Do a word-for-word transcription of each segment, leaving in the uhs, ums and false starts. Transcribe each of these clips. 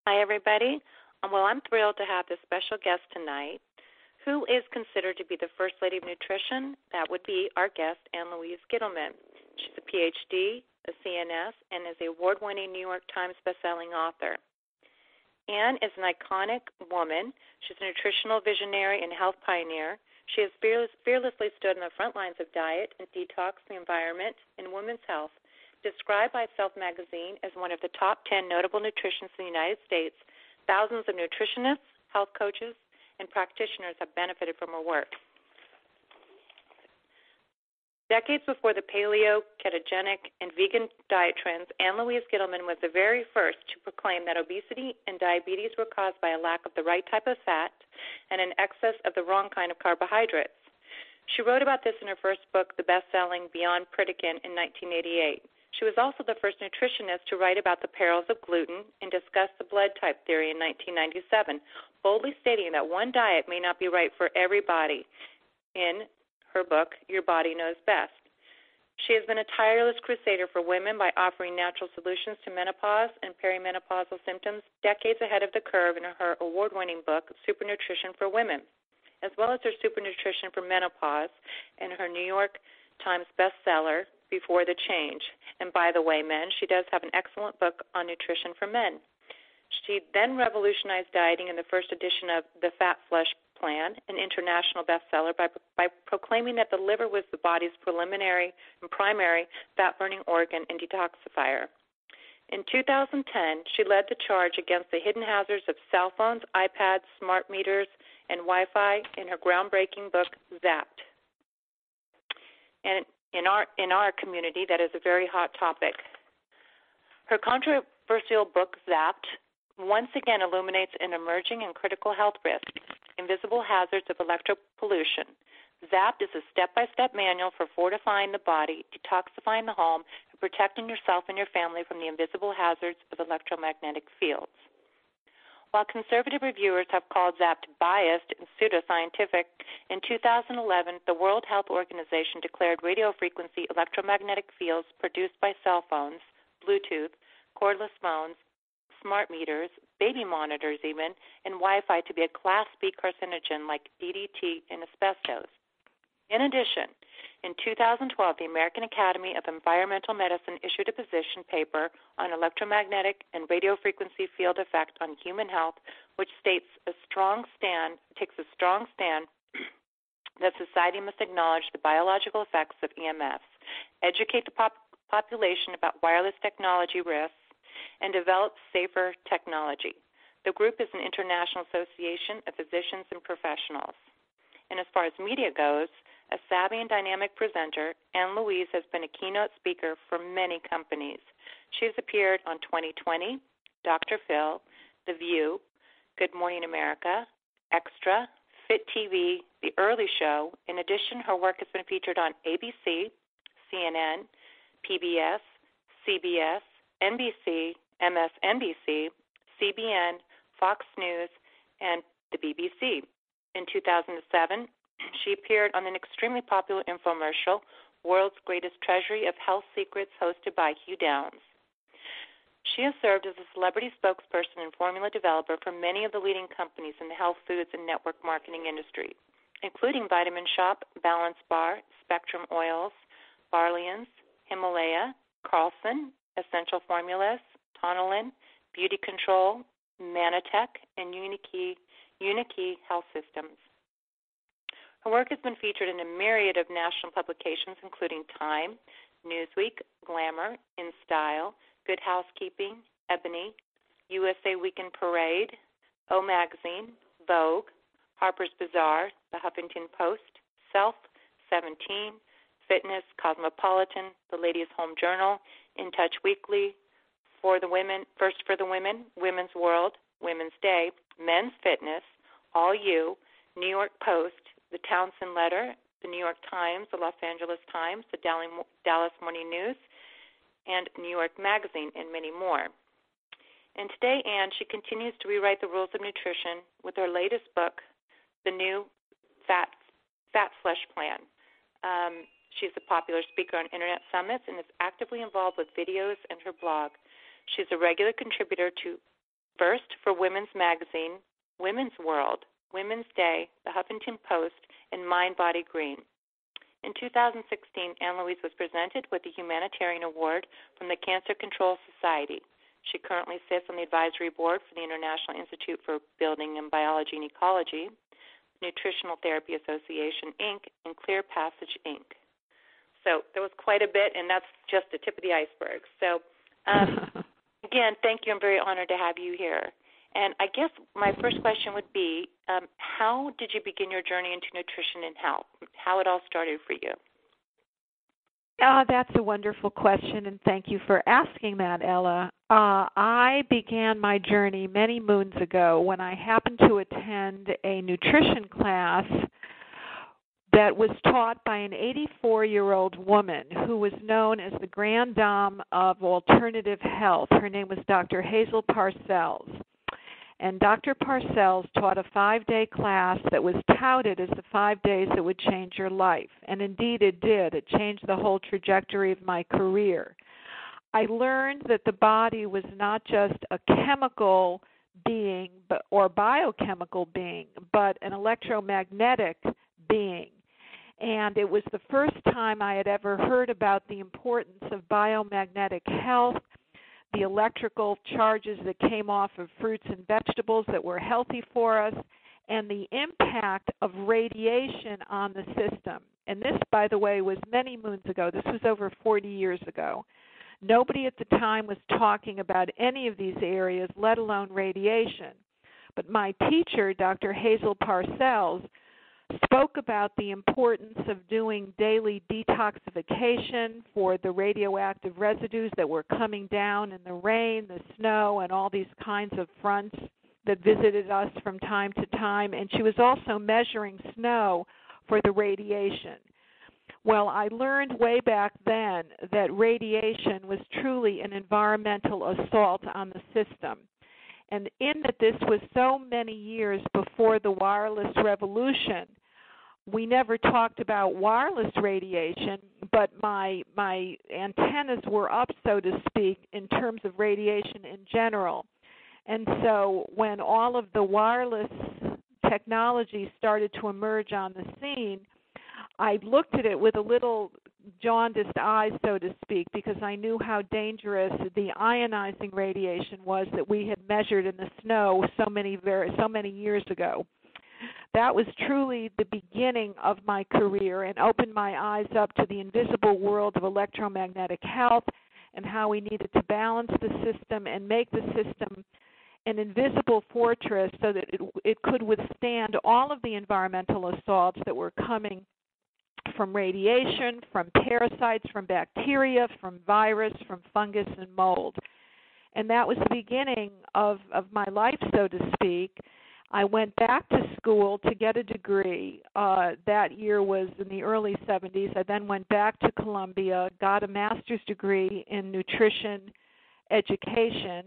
Hi, everybody. Um, well, I'm thrilled to have this special guest tonight, who is considered to be the First Lady of Nutrition. That would be our guest, Ann Louise Gittleman. She's a P H D, a C N S, and is an award-winning New York Times bestselling author. Ann is an iconic woman. She's a nutritional visionary and health pioneer. She has fearless, fearlessly stood on the front lines of diet and detox, the environment, and women's health. Described by Self Magazine as one of the top ten notable nutritionists in the United States, thousands of nutritionists, health coaches, and practitioners have benefited from her work. Decades before the paleo, ketogenic, and vegan diet trends, Ann Louise Gittleman was the very first to proclaim that obesity and diabetes were caused by a lack of the right type of fat and an excess of the wrong kind of carbohydrates. She wrote about this in her first book, the best-selling Beyond Pritikin, in nineteen eighty-eight. She was also the first nutritionist to write about the perils of gluten and discuss the blood type theory in nineteen ninety-seven, boldly stating that one diet may not be right for everybody. In her book, Your Body Knows Best. She has been a tireless crusader for women by offering natural solutions to menopause and perimenopausal symptoms decades ahead of the curve in her award-winning book, Super Nutrition for Women, as well as her Super Nutrition for Menopause and her New York Times bestseller, Before the Change. And by the way, men, she does have an excellent book on nutrition for men. She then revolutionized dieting in the first edition of The Fat Flush Plan, an international bestseller, by, by proclaiming that the liver was the body's preliminary and primary fat-burning organ and detoxifier. In two thousand ten, she led the charge against the hidden hazards of cell phones, iPads, smart meters, and Wi-Fi in her groundbreaking book, Zapped. And in our, in our community, that is a very hot topic. Her controversial book, Zapped, once again illuminates an emerging and critical health risk, invisible hazards of electropollution. Zapped is a step-by-step manual for fortifying the body, detoxifying the home, and protecting yourself and your family from the invisible hazards of electromagnetic fields. While conservative reviewers have called Zapped biased and pseudoscientific, in two thousand eleven, the World Health Organization declared radiofrequency electromagnetic fields produced by cell phones, Bluetooth, cordless phones, smart meters, baby monitors even, and Wi-Fi to be a Class B carcinogen like D D T and asbestos. In addition, in two thousand twelve, the American Academy of Environmental Medicine issued a position paper on electromagnetic and radiofrequency field effect on human health, which states a strong stand, takes a strong stand that society must acknowledge the biological effects of E M Fs, educate the pop- population about wireless technology risks, and develop safer technology. The group is an international association of physicians and professionals. And as far as media goes, a savvy and dynamic presenter, Ann Louise has been a keynote speaker for many companies. She has appeared on twenty twenty, Doctor Phil, The View, Good Morning America, Extra, Fit T V, The Early Show. In addition, her work has been featured on A B C, C N N, P B S, C B S, N B C, M S N B C, C B N, Fox News, and the B B C. In two thousand seven, she appeared on an extremely popular infomercial, World's Greatest Treasury of Health Secrets, hosted by Hugh Downs. She has served as a celebrity spokesperson and formula developer for many of the leading companies in the health, foods, and network marketing industry, including Vitamin Shoppe, Balance Bar, Spectrum Oils, Barlians, Himalaya, Carlson, Essential Formulas, Tonalin, Beauty Control, Manatech, and Unikey, Unikey Health Systems. Her work has been featured in a myriad of national publications, including Time, Newsweek, Glamour, In Style, Good Housekeeping, Ebony, U S A Weekend Parade, O Magazine, Vogue, Harper's Bazaar, The Huffington Post, Self, Seventeen, Fitness, Cosmopolitan, The Ladies' Home Journal, In Touch Weekly, For the Women, First for the Women, Women's World, Women's Day, Men's Fitness, All You, New York Post, The Townsend Letter, The New York Times, The Los Angeles Times, The Dallas Morning News, and New York Magazine, and many more. And today, Ann, she continues to rewrite the rules of nutrition with her latest book, The New Fat, Fat Flush Plan. Um, she's a popular speaker on Internet summits and is actively involved with videos and her blog. She's a regular contributor to First for Women's Magazine, Women's World, Women's Day, The Huffington Post, and Mind Body Green. In two thousand sixteen, Ann Louise was presented with the Humanitarian Award from the Cancer Control Society. She currently sits on the advisory board for the International Institute for Building and Biology and Ecology, Nutritional Therapy Association, Incorporated, and Clear Passage, Incorporated. So there was quite a bit, and that's just the tip of the iceberg. So, um, again, thank you. I'm very honored to have you here. And I guess my first question would be, um, how did you begin your journey into nutrition and health? How it all started for you? Uh, that's a wonderful question, and thank you for asking that, Ella. Uh, I began my journey many moons ago when I happened to attend a nutrition class that was taught by an eighty-four-year-old woman who was known as the Grand Dame of Alternative Health. Her name was Doctor Hazel Parcells. And Doctor Parcells taught a five-day class that was touted as the five days that would change your life. And indeed it did. It changed the whole trajectory of my career. I learned that the body was not just a chemical being but, or biochemical being, but an electromagnetic being. And it was the first time I had ever heard about the importance of biomagnetic health, the electrical charges that came off of fruits and vegetables that were healthy for us, and the impact of radiation on the system. And this, by the way, was many moons ago. This was over forty years ago. Nobody at the time was talking about any of these areas, let alone radiation. But my teacher, Doctor Hazel Parcells, spoke about the importance of doing daily detoxification for the radioactive residues that were coming down in the rain, the snow, and all these kinds of fronts that visited us from time to time. And she was also measuring snow for the radiation. Well, I learned way back then that radiation was truly an environmental assault on the system. And in that this was so many years before the wireless revolution, we never talked about wireless radiation, but my my antennas were up, so to speak, in terms of radiation in general. And so when all of the wireless technology started to emerge on the scene, I looked at it with a little jaundiced eyes, so to speak, because I knew how dangerous the ionizing radiation was that we had measured in the snow so many very, so many years ago. That was truly the beginning of my career and opened my eyes up to the invisible world of electromagnetic health and how we needed to balance the system and make the system an invisible fortress so that it, it could withstand all of the environmental assaults that were coming from radiation, from parasites, from bacteria, from virus, from fungus and mold. And that was the beginning of, of my life, so to speak. I went back to school to get a degree. Uh, that year was in the early seventies. I then went back to Columbia, got a master's degree in nutrition education,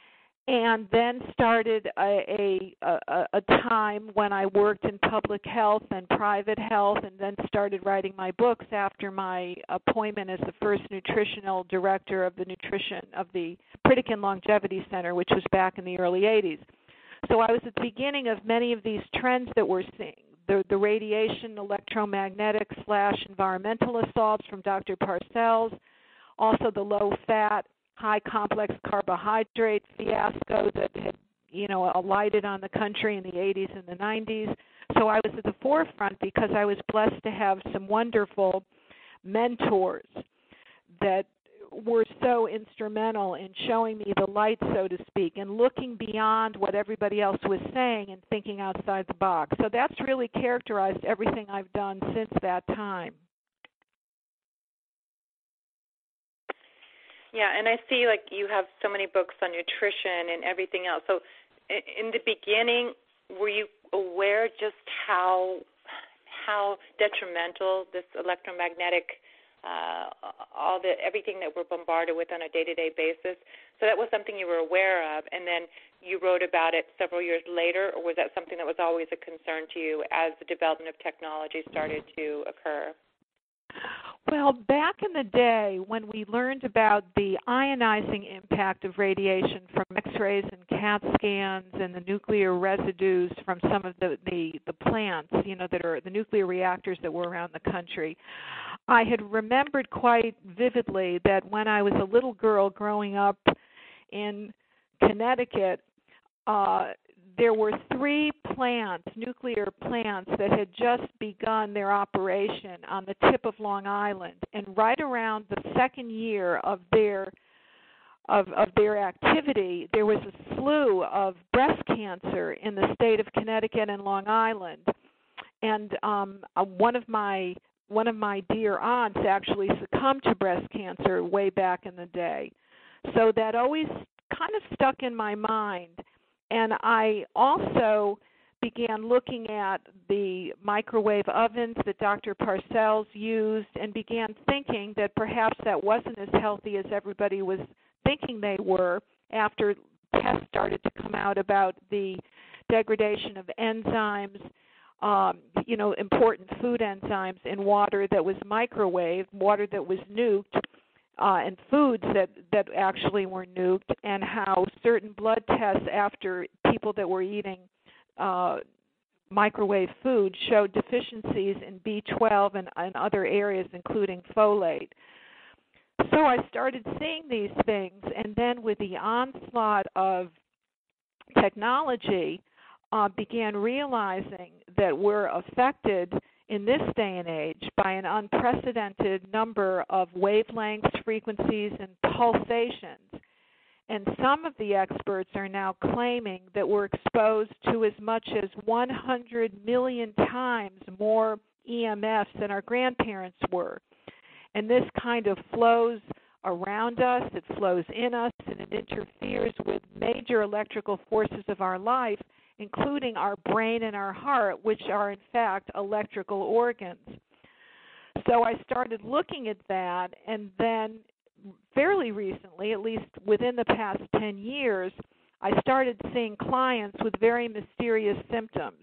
and then started a, a, a, a time when I worked in public health and private health, and then started writing my books after my appointment as the first nutritional director of the nutrition of the Pritikin Longevity Center, which was back in the early eighties. So I was at the beginning of many of these trends that we're seeing, the, the radiation, electromagnetic slash environmental assaults from Doctor Parcells, also the low-fat, high complex carbohydrate fiasco that had, you know, alighted on the country in the eighties and the nineties. So I was at the forefront because I was blessed to have some wonderful mentors that were so instrumental in showing me the light, so to speak, and looking beyond what everybody else was saying and thinking outside the box. So that's really characterized everything I've done since that time. Yeah, and I see, like, you have so many books on nutrition and everything else. So in the beginning, were you aware just how how detrimental this electromagnetic, uh, all the everything that we're bombarded with on a day-to-day basis? So that was something you were aware of, and then you wrote about it several years later, or was that something that was always a concern to you as the development of technology started to occur? Well, back in the day when we learned about the ionizing impact of radiation from X-rays and CAT scans and the nuclear residues from some of the, the, the plants, you know, that are the nuclear reactors that were around the country, I had remembered quite vividly that when I was a little girl growing up in Connecticut, uh, there were three plants, nuclear plants, that had just begun their operation on the tip of Long Island. And right around the second year of their of, of their activity, there was a slew of breast cancer in the state of Connecticut and Long Island. And um, uh, one of my one of my dear aunts actually succumbed to breast cancer way back in the day. So that always kind of stuck in my mind. And I also began looking at the microwave ovens that Doctor Parcells used and began thinking that perhaps that wasn't as healthy as everybody was thinking they were after tests started to come out about the degradation of enzymes, um, you know, important food enzymes in water that was microwaved, water that was nuked, Uh, and foods that, that actually were nuked, and how certain blood tests after people that were eating uh, microwave food showed deficiencies in B twelve and, and other areas, including folate. So I started seeing these things, and then with the onslaught of technology, uh, began realizing that we're affected in this day and age by an unprecedented number of wavelengths, frequencies, and pulsations. And some of the experts are now claiming that we're exposed to as much as one hundred million times more E M Fs than our grandparents were. And this kind of flows around us, it flows in us, and it interferes with major electrical forces of our life, including our brain and our heart, which are in fact electrical organs. So I started looking at that, and then fairly recently, at least within the past ten years, I started seeing clients with very mysterious symptoms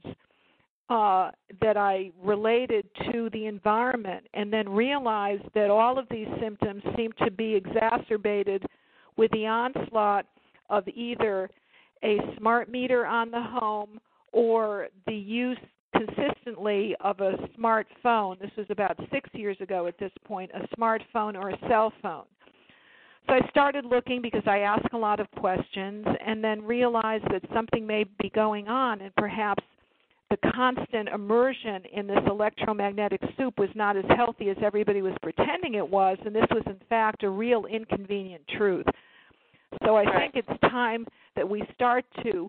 uh, that I related to the environment, and then realized that all of these symptoms seemed to be exacerbated with the onslaught of either a smart meter on the home or the use consistently of a smartphone. This was about six years ago at this point, a smartphone or a cell phone. So I started looking because I ask a lot of questions, and then realized that something may be going on, and perhaps the constant immersion in this electromagnetic soup was not as healthy as everybody was pretending it was, and this was in fact a real inconvenient truth. So I think it's time that we start to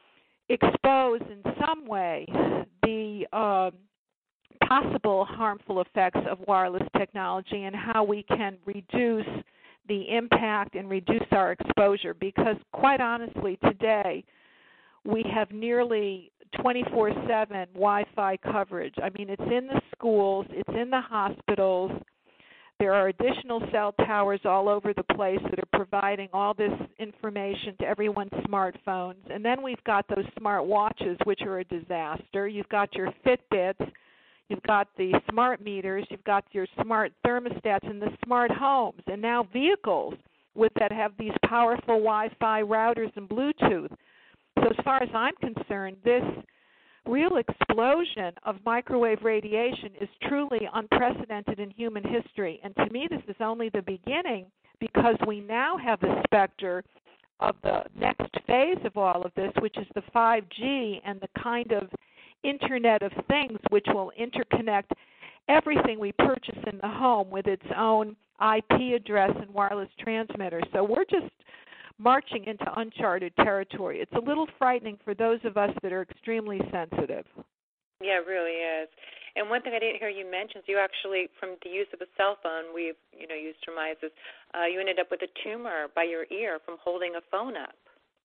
expose in some way the uh, possible harmful effects of wireless technology and how we can reduce the impact and reduce our exposure. Because quite honestly, today we have nearly twenty-four seven Wi-Fi coverage. I mean, it's in the schools, it's in the hospitals. There are additional cell towers all over the place that are providing all this information to everyone's smartphones. And then we've got those smart watches, which are a disaster. You've got your Fitbits. You've got the smart meters. You've got your smart thermostats and the smart homes. And now vehicles with that have these powerful Wi-Fi routers and Bluetooth. So as far as I'm concerned, this real explosion of microwave radiation is truly unprecedented in human history. And to me, this is only the beginning, because we now have the specter of the next phase of all of this, which is the five G and the kind of Internet of Things, which will interconnect everything we purchase in the home with its own I P address and wireless transmitter. So we're just marching into uncharted territory. It's a little frightening for those of us that are extremely sensitive. Yeah, it really is. And one thing I didn't hear you mention is you actually, from the use of a cell phone, we've you know used surmises, uh, you ended up with a tumor by your ear from holding a phone up.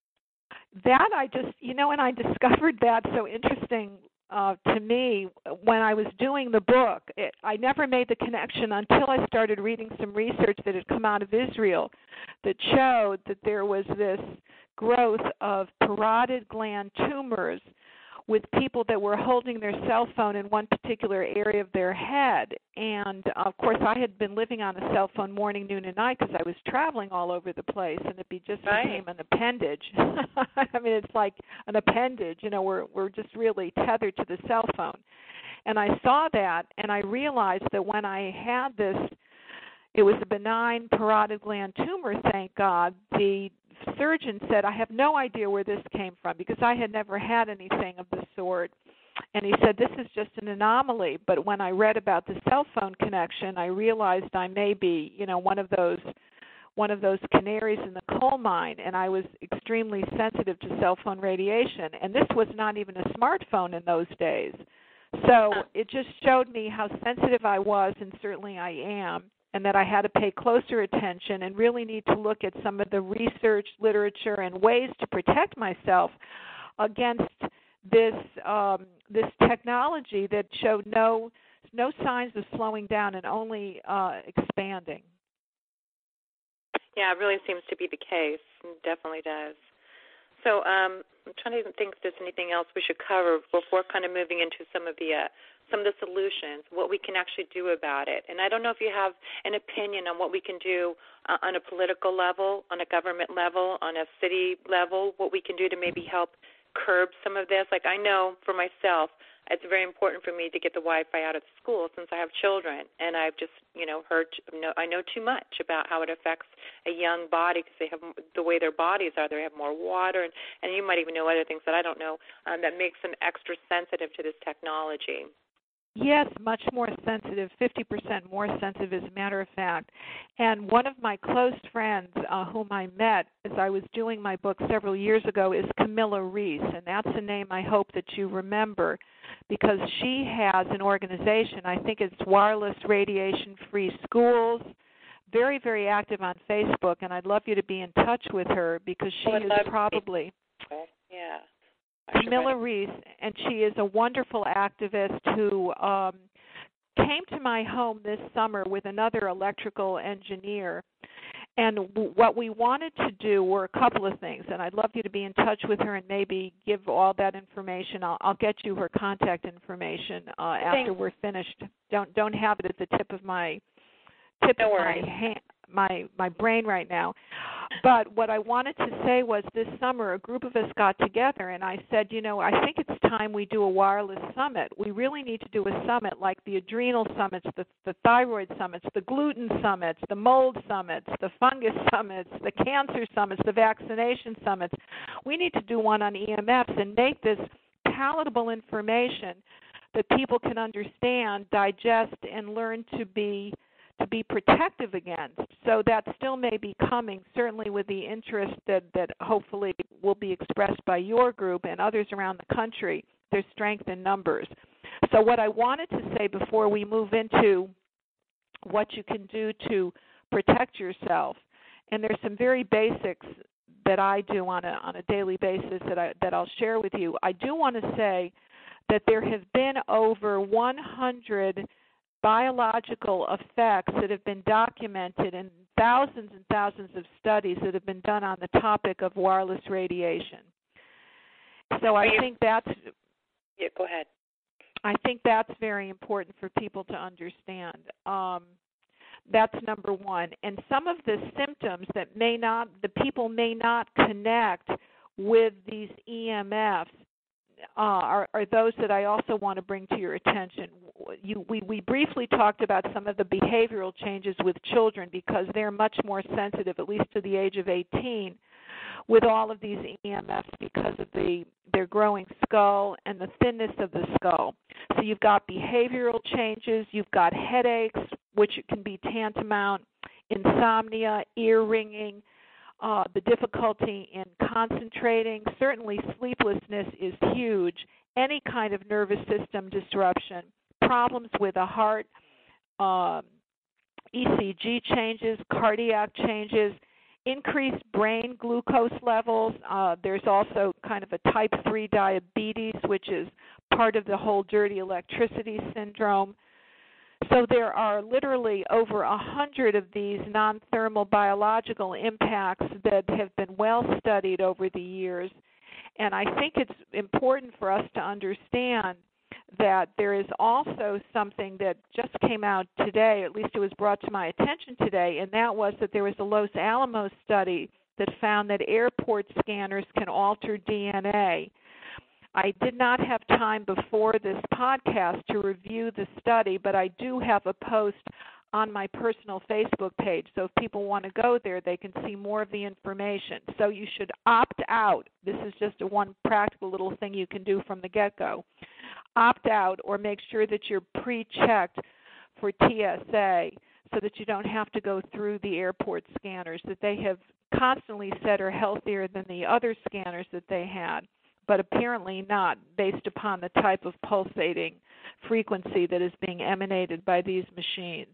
That I just, you know, and I discovered that so interesting uh, to me when I was doing the book. It, I never made the connection until I started reading some research that had come out of Israel that showed that there was this growth of parotid gland tumors with people that were holding their cell phone in one particular area of their head. And, of course, I had been living on a cell phone morning, noon, and night because I was traveling all over the place, and it be just right. became an appendage. I mean, it's like an appendage. You know, we're we're just really tethered to the cell phone. And I saw that, and I realized that when I had this, it was a benign parotid gland tumor, thank God. The surgeon said, I have no idea where this came from because I had never had anything of the sort. And he said, this is just an anomaly. But when I read about the cell phone connection, I realized I may be, you know, one of those one of those canaries in the coal mine, and I was extremely sensitive to cell phone radiation. And this was not even a smartphone in those days. So it just showed me how sensitive I was, and certainly I am, and that I had to pay closer attention and really need to look at some of the research, literature, and ways to protect myself against this um, this technology that showed no no signs of slowing down and only uh, expanding. Yeah, it really seems to be the case. It definitely does. So um, I'm trying to think if there's anything else we should cover before kind of moving into some of the uh, some of the solutions, what we can actually do about it. And I don't know if you have an opinion on what we can do uh, on a political level, on a government level, on a city level, what we can do to maybe help curb some of this. Like I know for myself, it's very important for me to get the Wi-Fi out of the school since I have children, and I've just, you know, heard, I know too much about how it affects a young body because they have the way their bodies are. They have more water, and, and you might even know other things that I don't know um, that makes them extra sensitive to this technology. Yes, much more sensitive, fifty percent more sensitive, as a matter of fact. And one of my close friends uh, whom I met as I was doing my book several years ago is Camilla Reese, and that's a name I hope that you remember because she has an organization, I think it's Wireless Radiation Free Schools, very, very active on Facebook, and I'd love you to be in touch with her because she is probably... Yeah. Camilla Reese, and she is a wonderful activist who um, came to my home this summer with another electrical engineer. And w- what we wanted to do were a couple of things, and I'd love you to be in touch with her and maybe give all that information. I'll, I'll get you her contact information uh, after we're finished. Don't don't have it at the tip of my tip no of my hand. my my brain right now. But what I wanted to say was this summer a group of us got together and I said, you know, I think it's time we do a wireless summit. We really need to do a summit like the adrenal summits, the, the thyroid summits, the gluten summits, the mold summits, the fungus summits, the cancer summits, the vaccination summits. We need to do one on E M Fs and make this palatable information that people can understand, digest, and learn to be to be protective against. So that still may be coming, certainly with the interest that, that hopefully will be expressed by your group and others around the country. There's strength in numbers. So what I wanted to say before we move into what you can do to protect yourself, and there's some very basics that I do on a on a daily basis that I that I'll share with you. I do want to say that there have been over one hundred biological effects that have been documented in thousands and thousands of studies that have been done on the topic of wireless radiation. So I think that's yeah, go ahead. I think that's very important for people to understand. Um, that's number one. And some of the symptoms that may not, the people may not connect with these E M Fs Uh, are, are those that I also want to bring to your attention. You, we, we briefly talked about some of the behavioral changes with children because they're much more sensitive, at least to the age of eighteen, with all of these E M Fs because of the their growing skull and the thinness of the skull. So you've got behavioral changes, you've got headaches, which can be tantamount, insomnia, ear ringing, Uh, the difficulty in concentrating, certainly sleeplessness is huge, any kind of nervous system disruption, problems with the heart, um, E C G changes, cardiac changes, increased brain glucose levels. Uh, there's also kind of a type three diabetes, which is part of the whole dirty electricity syndrome. So there are literally over a hundred of these non-thermal biological impacts that have been well studied over the years. And I think it's important for us to understand that there is also something that just came out today, at least it was brought to my attention today, and that was that there was a Los Alamos study that found that airport scanners can alter D N A. I did not have time before this podcast to review the study, but I do have a post on my personal Facebook page. So if people want to go there, they can see more of the information. So you should opt out. This is just a one practical little thing you can do from the get-go. Opt out or make sure that you're pre-checked for T S A so that you don't have to go through the airport scanners that they have constantly said are healthier than the other scanners that they had, but apparently not based upon the type of pulsating frequency that is being emanated by these machines.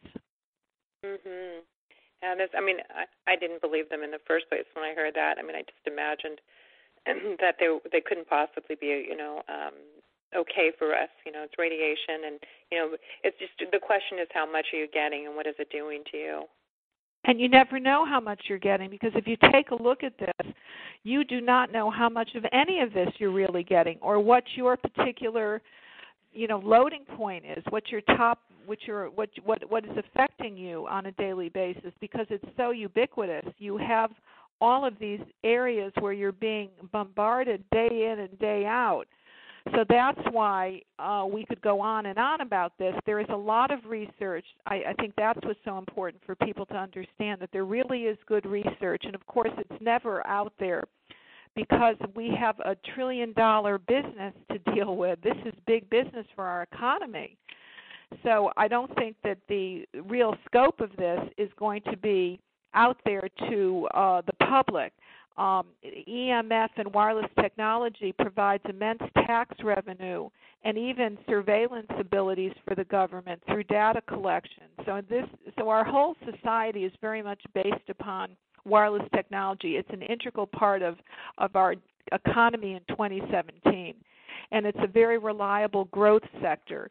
Mhm. And this, I mean, I, I didn't believe them in the first place when I heard that. I mean, I just imagined that they they couldn't possibly be, you know, um, okay for us. You know, it's radiation, and you know, it's just the question is how much are you getting, and what is it doing to you? And you never know how much you're getting, because if you take a look at this, you do not know how much of any of this you're really getting, or what your particular, you know, loading point is, what your top, what your what what what is affecting you on a daily basis, because it's so ubiquitous. You have all of these areas where you're being bombarded day in and day out. So that's why uh, we could go on and on about this. There is a lot of research. I, I think that's what's so important for people to understand, that there really is good research. And, of course, it's never out there because we have a trillion-dollar business to deal with. This is big business for our economy. So I don't think that the real scope of this is going to be out there to uh, the public. Um, E M F and wireless technology provides immense tax revenue and even surveillance abilities for the government through data collection. So this, so our whole society is very much based upon wireless technology. It's an integral part of, of our economy in twenty seventeen, and it's a very reliable growth sector.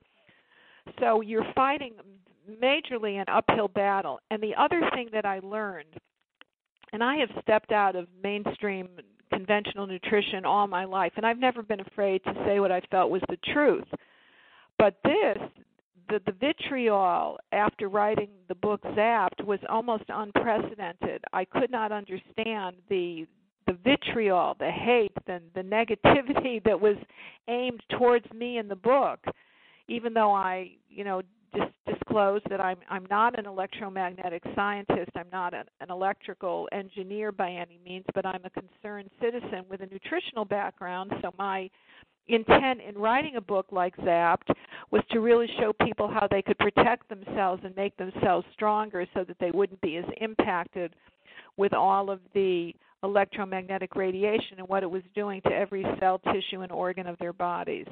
So you're fighting majorly an uphill battle. And the other thing that I learned, and I have stepped out of mainstream conventional nutrition all my life, and I've never been afraid to say what I felt was the truth. But this, the, the vitriol after writing the book Zapped was almost unprecedented. I could not understand the the vitriol, the hate, the, the negativity that was aimed towards me in the book, even though I, you know, Dis- disclose that I'm I'm not an electromagnetic scientist. I'm not an, an electrical engineer by any means, but I'm a concerned citizen with a nutritional background. So my intent in writing a book like Zapped was to really show people how they could protect themselves and make themselves stronger so that they wouldn't be as impacted with all of the electromagnetic radiation and what it was doing to every cell, tissue, and organ of their bodies.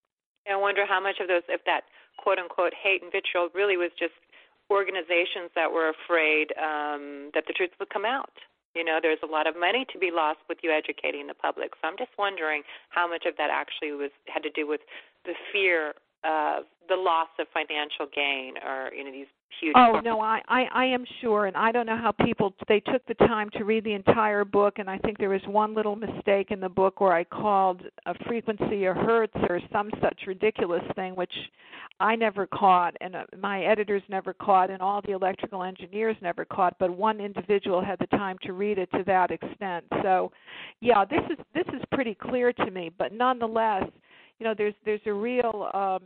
I wonder how much of those, if that quote-unquote hate and vitriol really was just organizations that were afraid um, that the truth would come out. You know, there's a lot of money to be lost with you educating the public. So I'm just wondering how much of that actually was had to do with the fear of the loss of financial gain, or, you know, these huge... Oh, no, I, I, I am sure, and I don't know how people, they took the time to read the entire book, and I think there was one little mistake in the book where I called a frequency a hertz or some such ridiculous thing, which I never caught, and my editors never caught, and all the electrical engineers never caught, but one individual had the time to read it to that extent. So, yeah, this is this is pretty clear to me, but nonetheless, you know, there's there's a real... Um,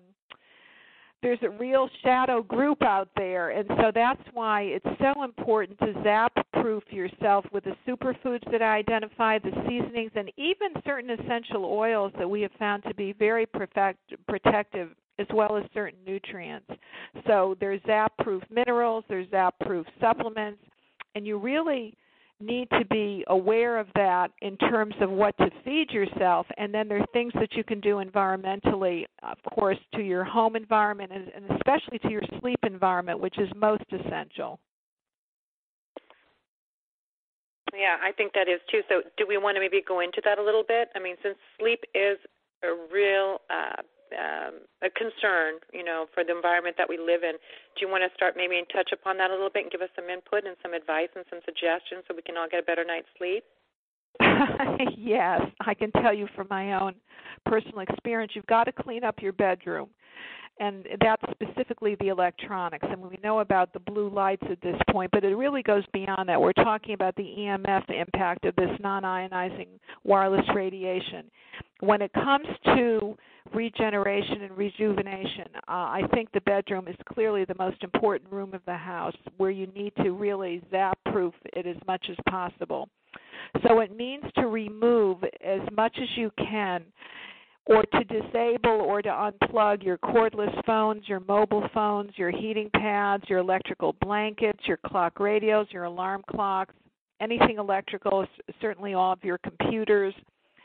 There's a real shadow group out there, and so that's why it's so important to zap-proof yourself with the superfoods that I identify, the seasonings, and even certain essential oils that we have found to be very perfect, protective, as well as certain nutrients. So there's zap-proof minerals, there's zap-proof supplements, and you really need to be aware of that in terms of what to feed yourself. And then there are things that you can do environmentally, of course, to your home environment and, and especially to your sleep environment, which is most essential. Yeah, I think that is too. So do we want to maybe go into that a little bit? I mean, since sleep is a real uh, um, a concern, you know, for the environment that we live in, do you want to start maybe and touch upon that a little bit and give us some input and some advice and some suggestions so we can all get a better night's sleep? Yes, I can tell you from my own personal experience, you've got to clean up your bedroom. And that's specifically the electronics. And we know about the blue lights at this point, but it really goes beyond that. We're talking about the E M F impact of this non-ionizing wireless radiation. When it comes to regeneration and rejuvenation, uh, I think the bedroom is clearly the most important room of the house where you need to really zap-proof it as much as possible. So it means to remove as much as you can, or to disable or to unplug your cordless phones, your mobile phones, your heating pads, your electrical blankets, your clock radios, your alarm clocks, anything electrical, certainly all of your computers.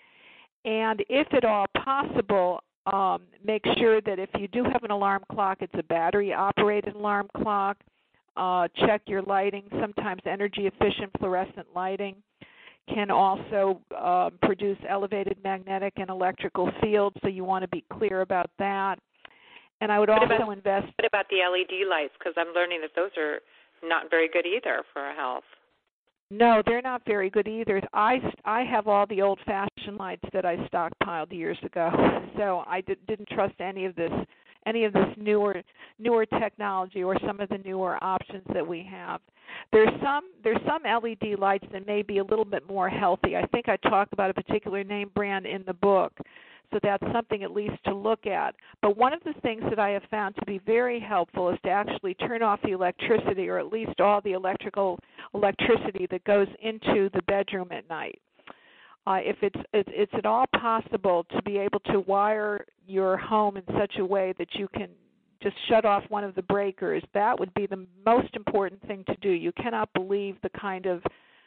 And if at all possible, um, make sure that if you do have an alarm clock, it's a battery-operated alarm clock. Uh, check your lighting. Sometimes energy-efficient fluorescent lighting can also uh, produce elevated magnetic and electrical fields, so you want to be clear about that. And I would what also about, invest... What about the L E D lights? Because I'm learning that those are not very good either for our health. No, they're not very good either. I, I have all the old-fashioned lights that I stockpiled years ago, so I did, didn't trust any of this any of this newer newer technology or some of the newer options that we have. There's some there's some L E D lights that may be a little bit more healthy. I think I talk about a particular name brand in the book, so that's something at least to look at. But one of the things that I have found to be very helpful is to actually turn off the electricity, or at least all the electrical electricity that goes into the bedroom at night. Uh, if it's, it's it's at all possible to be able to wire your home in such a way that you can just shut off one of the breakers, that would be the most important thing to do. You cannot believe the kind of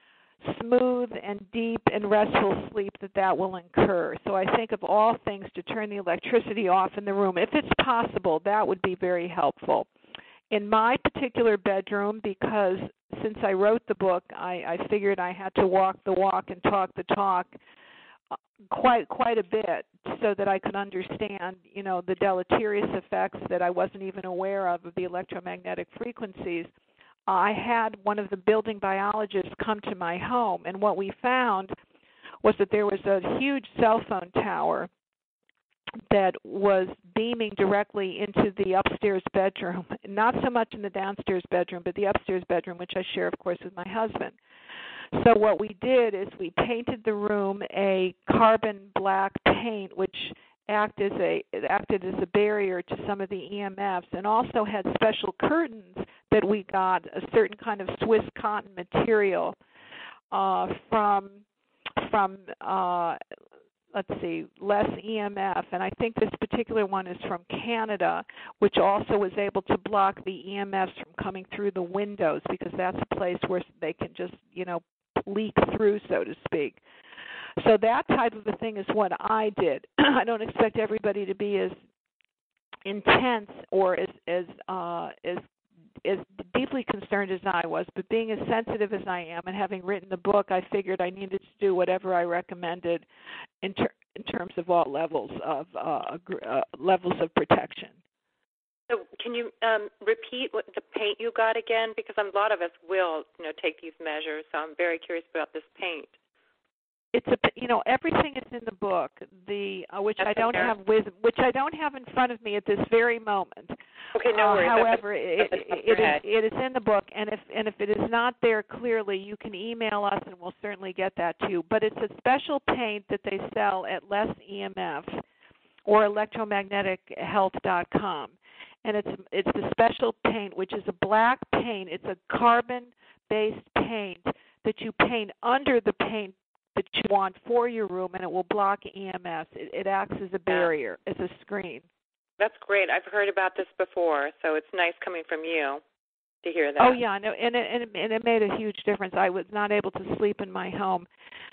smooth and deep and restful sleep that that will incur. So I think of all things to turn the electricity off in the room. If it's possible, that would be very helpful. In my particular bedroom, because since I wrote the book, I, I figured I had to walk the walk and talk the talk quite quite a bit so that I could understand, you know, the deleterious effects that I wasn't even aware of of the electromagnetic frequencies. I had one of the building biologists come to my home, and what we found was that there was a huge cell phone tower that was beaming directly into the upstairs bedroom, not so much in the downstairs bedroom, but the upstairs bedroom, which I share, of course, with my husband. So what we did is we painted the room a carbon black paint, which act as a, it acted as a barrier to some of the E M Fs, and also had special curtains that we got, a certain kind of Swiss cotton material uh, from, from uh, let's see, less E M F, and I think this particular one is from Canada, which also was able to block the E M Fs from coming through the windows, because that's a place where they can just, you know, leak through, so to speak. So that type of a thing is what I did. I don't expect everybody to be as intense or as as uh, as as deeply concerned as I was, but being as sensitive as I am and having written the book, I figured I needed to do whatever I recommended in, ter- in terms of all levels of uh, uh, levels of protection. So can you um, repeat what the paint you got again? Because a lot of us will, you know, take these measures. So I'm very curious about this paint. It's a, you know, everything is in the book, the uh, which That's I don't have with, which I don't have in front of me at this very moment. Okay, no worries. Uh, however, it, it, it, is, it is in the book, and if and if it is not there clearly, you can email us, and we'll certainly get that to you. But it's a special paint that they sell at Less E M F or electromagnetic health dot com, and it's it's the special paint, which is a black paint. It's a carbon-based paint that you paint under the paint that you want for your room, and it will block E M S. It, it acts as a barrier, as a screen. That's great. I've heard about this before, so it's nice coming from you to hear that. Oh, yeah, no, and it, and, it, and it made a huge difference. I was not able to sleep in my home,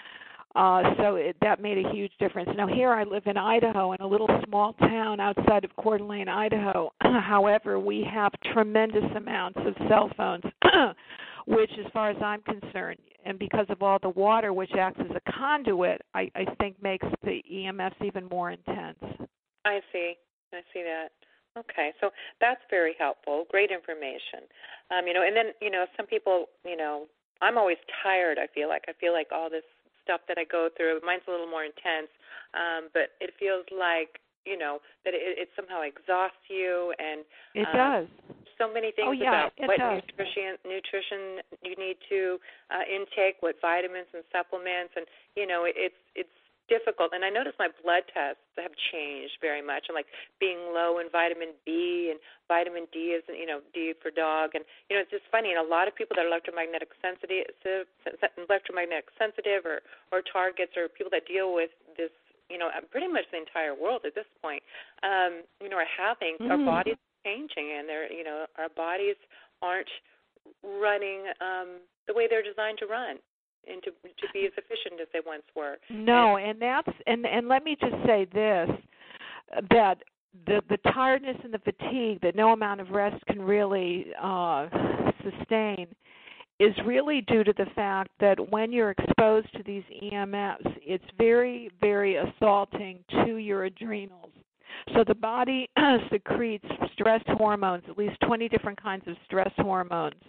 uh, so it, that made a huge difference. Now, here I live in Idaho, in a little small town outside of Coeur d'Alene, Idaho. However, we have tremendous amounts of cell phones, which, as far as I'm concerned, and because of all the water which acts as a conduit, I, I think makes the E M Fs even more intense. I see. I see that. Okay, so that's very helpful. Great information. Um, you know, and then, you know, some people, you know, I'm always tired, I feel like. I feel like all this stuff that I go through. Mine's a little more intense, um, but it feels like, you know, that it, it somehow exhausts you. And it um, does. So many things oh, yeah, about it what does. nutrition nutrition you need to uh, intake, what vitamins and supplements, and you know, it, it's it's difficult. And I notice my blood tests have changed very much. I'm like being low in vitamin B, and vitamin D is, you know, D for dog. And you know, it's just funny. And a lot of people that are electromagnetic sensitive, electromagnetic sensitive, or or targets, or people that deal with this, you know, pretty much the entire world at this point, um, you know, are having mm. our bodies changing, and they're, you know, our bodies aren't running um, the way they're designed to run, and to to be as efficient as they once were. No, and, and that's and and let me just say this, that the the tiredness and the fatigue that no amount of rest can really uh, sustain is really due to the fact that when you're exposed to these E M Fs, it's very, very assaulting to your adrenals. So the body secretes stress hormones, at least twenty different kinds of stress hormones,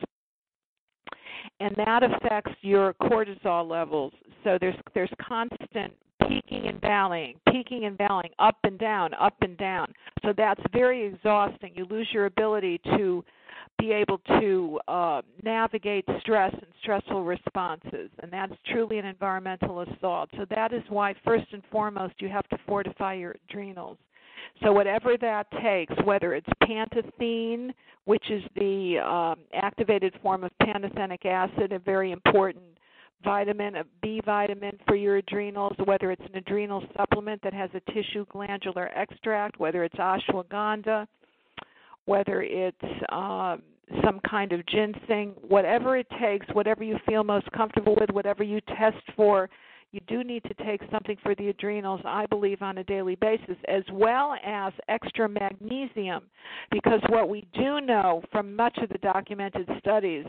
and that affects your cortisol levels. So there's there's constant peaking and valleying, peaking and valleying, up and down, up and down. So that's very exhausting. You lose your ability to be able to uh, navigate stress and stressful responses, and that's truly an environmental assault. So that is why, first and foremost, you have to fortify your adrenals. So whatever that takes, whether it's pantethine, which is the um, activated form of pantothenic acid, a very important vitamin, a B vitamin for your adrenals, whether it's an adrenal supplement that has a tissue glandular extract, whether it's ashwagandha, whether it's um, some kind of ginseng, whatever it takes, whatever you feel most comfortable with, whatever you test for, you do need to take something for the adrenals, I believe, on a daily basis, as well as extra magnesium, because what we do know from much of the documented studies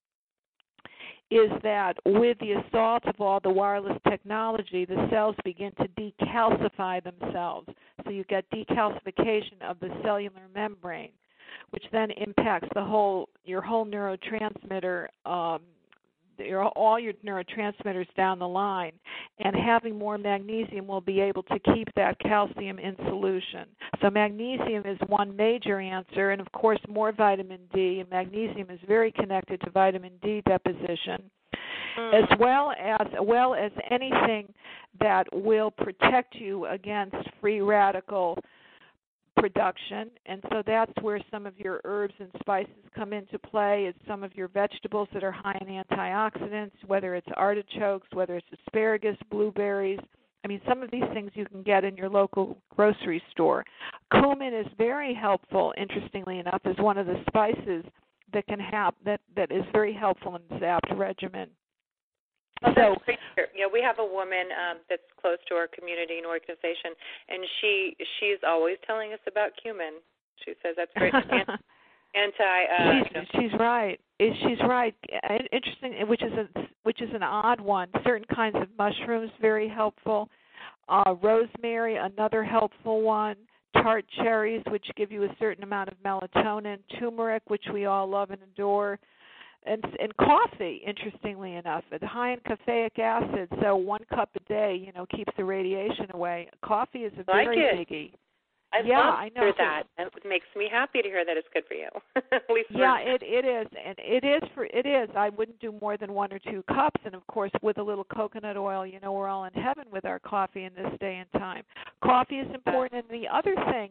is that with the assault of all the wireless technology, the cells begin to decalcify themselves. So you get decalcification of the cellular membrane, which then impacts the whole your whole neurotransmitter, um, your, all your neurotransmitters down the line. And having more magnesium will be able to keep that calcium in solution. So magnesium is one major answer, and of course more vitamin D. And magnesium is very connected to vitamin D deposition, mm. as well as well as anything that will protect you against free radical production. And so that's where some of your herbs and spices come into play. It's some of your vegetables that are high in antioxidants, whether it's artichokes, whether it's asparagus, blueberries. I mean, some of these things you can get in your local grocery store. Cumin is very helpful, interestingly enough, as one of the spices that can have that, that is very helpful in the ZAPT regimen. Oh, so, yeah, we have a woman um, that's close to our community and organization, and she she's always telling us about cumin. She says that's great. anti. Uh, she's, she's right. She's right. Interesting, which is a which is an odd one. Certain kinds of mushrooms very helpful. Uh, rosemary, another helpful one. Tart cherries, which give you a certain amount of melatonin. Turmeric, which we all love and adore. And, and coffee, interestingly enough, it's high in caffeic acid, so one cup a day, you know, keeps the radiation away. Coffee is a like very it. biggie. I yeah, love I to know. hear that. It makes me happy to hear that it's good for you. At least yeah, it it is, and it is for it is. I wouldn't do more than one or two cups, and of course, with a little coconut oil, you know, we're all in heaven with our coffee in this day and time. Coffee is important, and the other thing,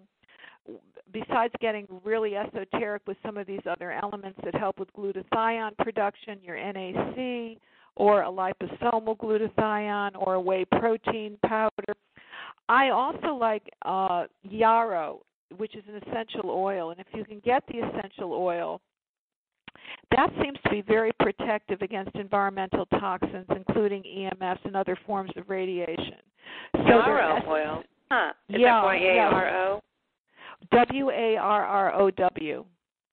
besides getting really esoteric with some of these other elements that help with glutathione production, your N A C, or a liposomal glutathione, or a whey protein powder, I also like uh, yarrow, which is an essential oil. And if you can get the essential oil, that seems to be very protective against environmental toxins, including E M Fs and other forms of radiation. So yarrow oil? Huh. Is yeah, that Y A R O? W A R R O W.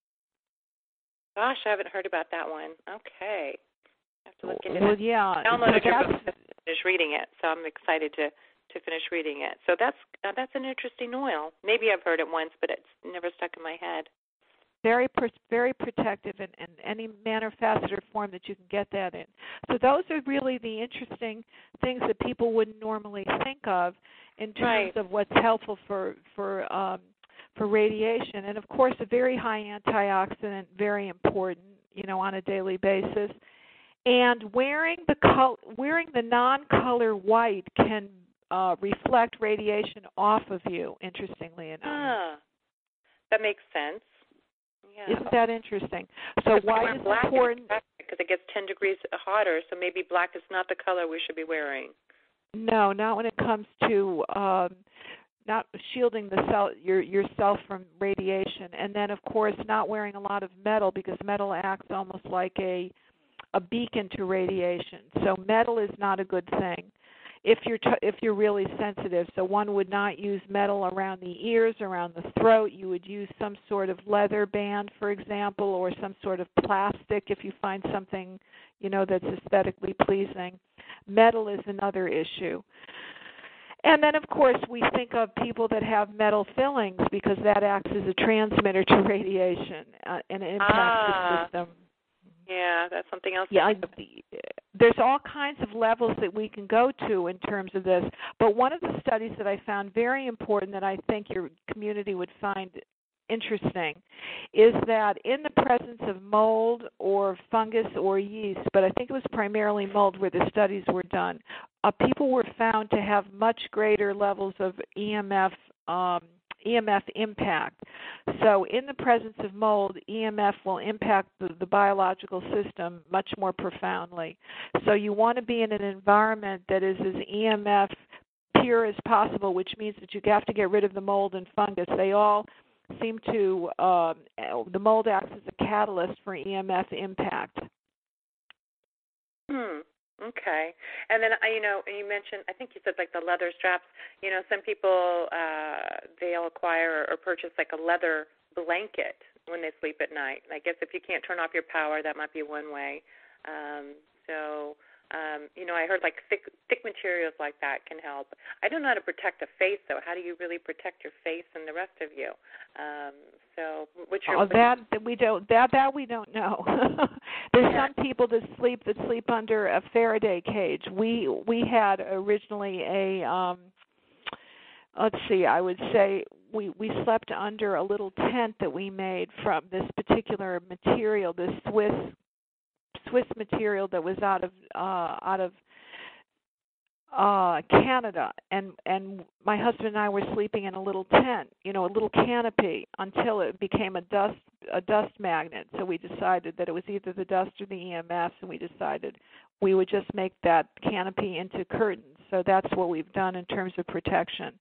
Gosh, I haven't heard about that one. Okay. I have to look into well, that. yeah. I downloaded so your book to finish reading it, so I'm excited to, to finish reading it. So that's uh, that's an interesting oil. Maybe I've heard it once, but it's never stuck in my head. very very protective in, in any manner, facet, or form that you can get that in. So those are really the interesting things that people wouldn't normally think of in terms right. of what's helpful for for um, for radiation. And of course, a very high antioxidant, very important, you know, on a daily basis. And wearing the col- wearing the non-color white can uh, reflect radiation off of you. Interestingly enough, ah, that makes sense. Yeah. Isn't that interesting? So white is black important because it gets ten degrees hotter. So maybe black is not the color we should be wearing. No, not when it comes to um, not shielding the cell, your yourself from radiation, and then of course not wearing a lot of metal because metal acts almost like a a beacon to radiation. So metal is not a good thing if you're t- if you're really sensitive. So one would not use metal around the ears, around the throat. You would use some sort of leather band, for example, or some sort of plastic if you find something, you know, that's aesthetically pleasing. Metal is another issue. And then, of course, we think of people that have metal fillings because that acts as a transmitter to radiation uh, and it impacts ah. the system. Yeah, that's something else. Yeah, there's all kinds of levels that we can go to in terms of this. But one of the studies that I found very important that I think your community would find interesting is that in the presence of mold or fungus or yeast, but I think it was primarily mold where the studies were done, uh, people were found to have much greater levels of E M F um, E M F impact. So in the presence of mold, E M F will impact the, the biological system much more profoundly. So you want to be in an environment that is as E M F pure as possible, which means that you have to get rid of the mold and fungus. They all seem to, uh, the mold acts as a catalyst for E M F impact. Hmm. Okay. And then, you know, you mentioned, I think you said like the leather straps. You know, some people, uh, they'll acquire or purchase like a leather blanket when they sleep at night. I guess if you can't turn off your power, that might be one way. Um, so, um, you know, I heard like thick, thick materials like that can help. I don't know how to protect a face, though. How do you really protect your face and the rest of you? Um, so, what's your... Oh, that, that we don't. That that we don't know. There's yeah. some people that sleep that sleep under a Faraday cage. We we had originally a. Um, let's see. I would say we we slept under a little tent that we made from this particular material, this Swiss Swiss material that was out of uh, out of uh, Canada, and and my husband and I were sleeping in a little tent, you know, a little canopy, until it became a dust a dust magnet. So we decided that it was either the dust or the E M Fs, and we decided we would just make that canopy into curtains. So that's what we've done in terms of protection.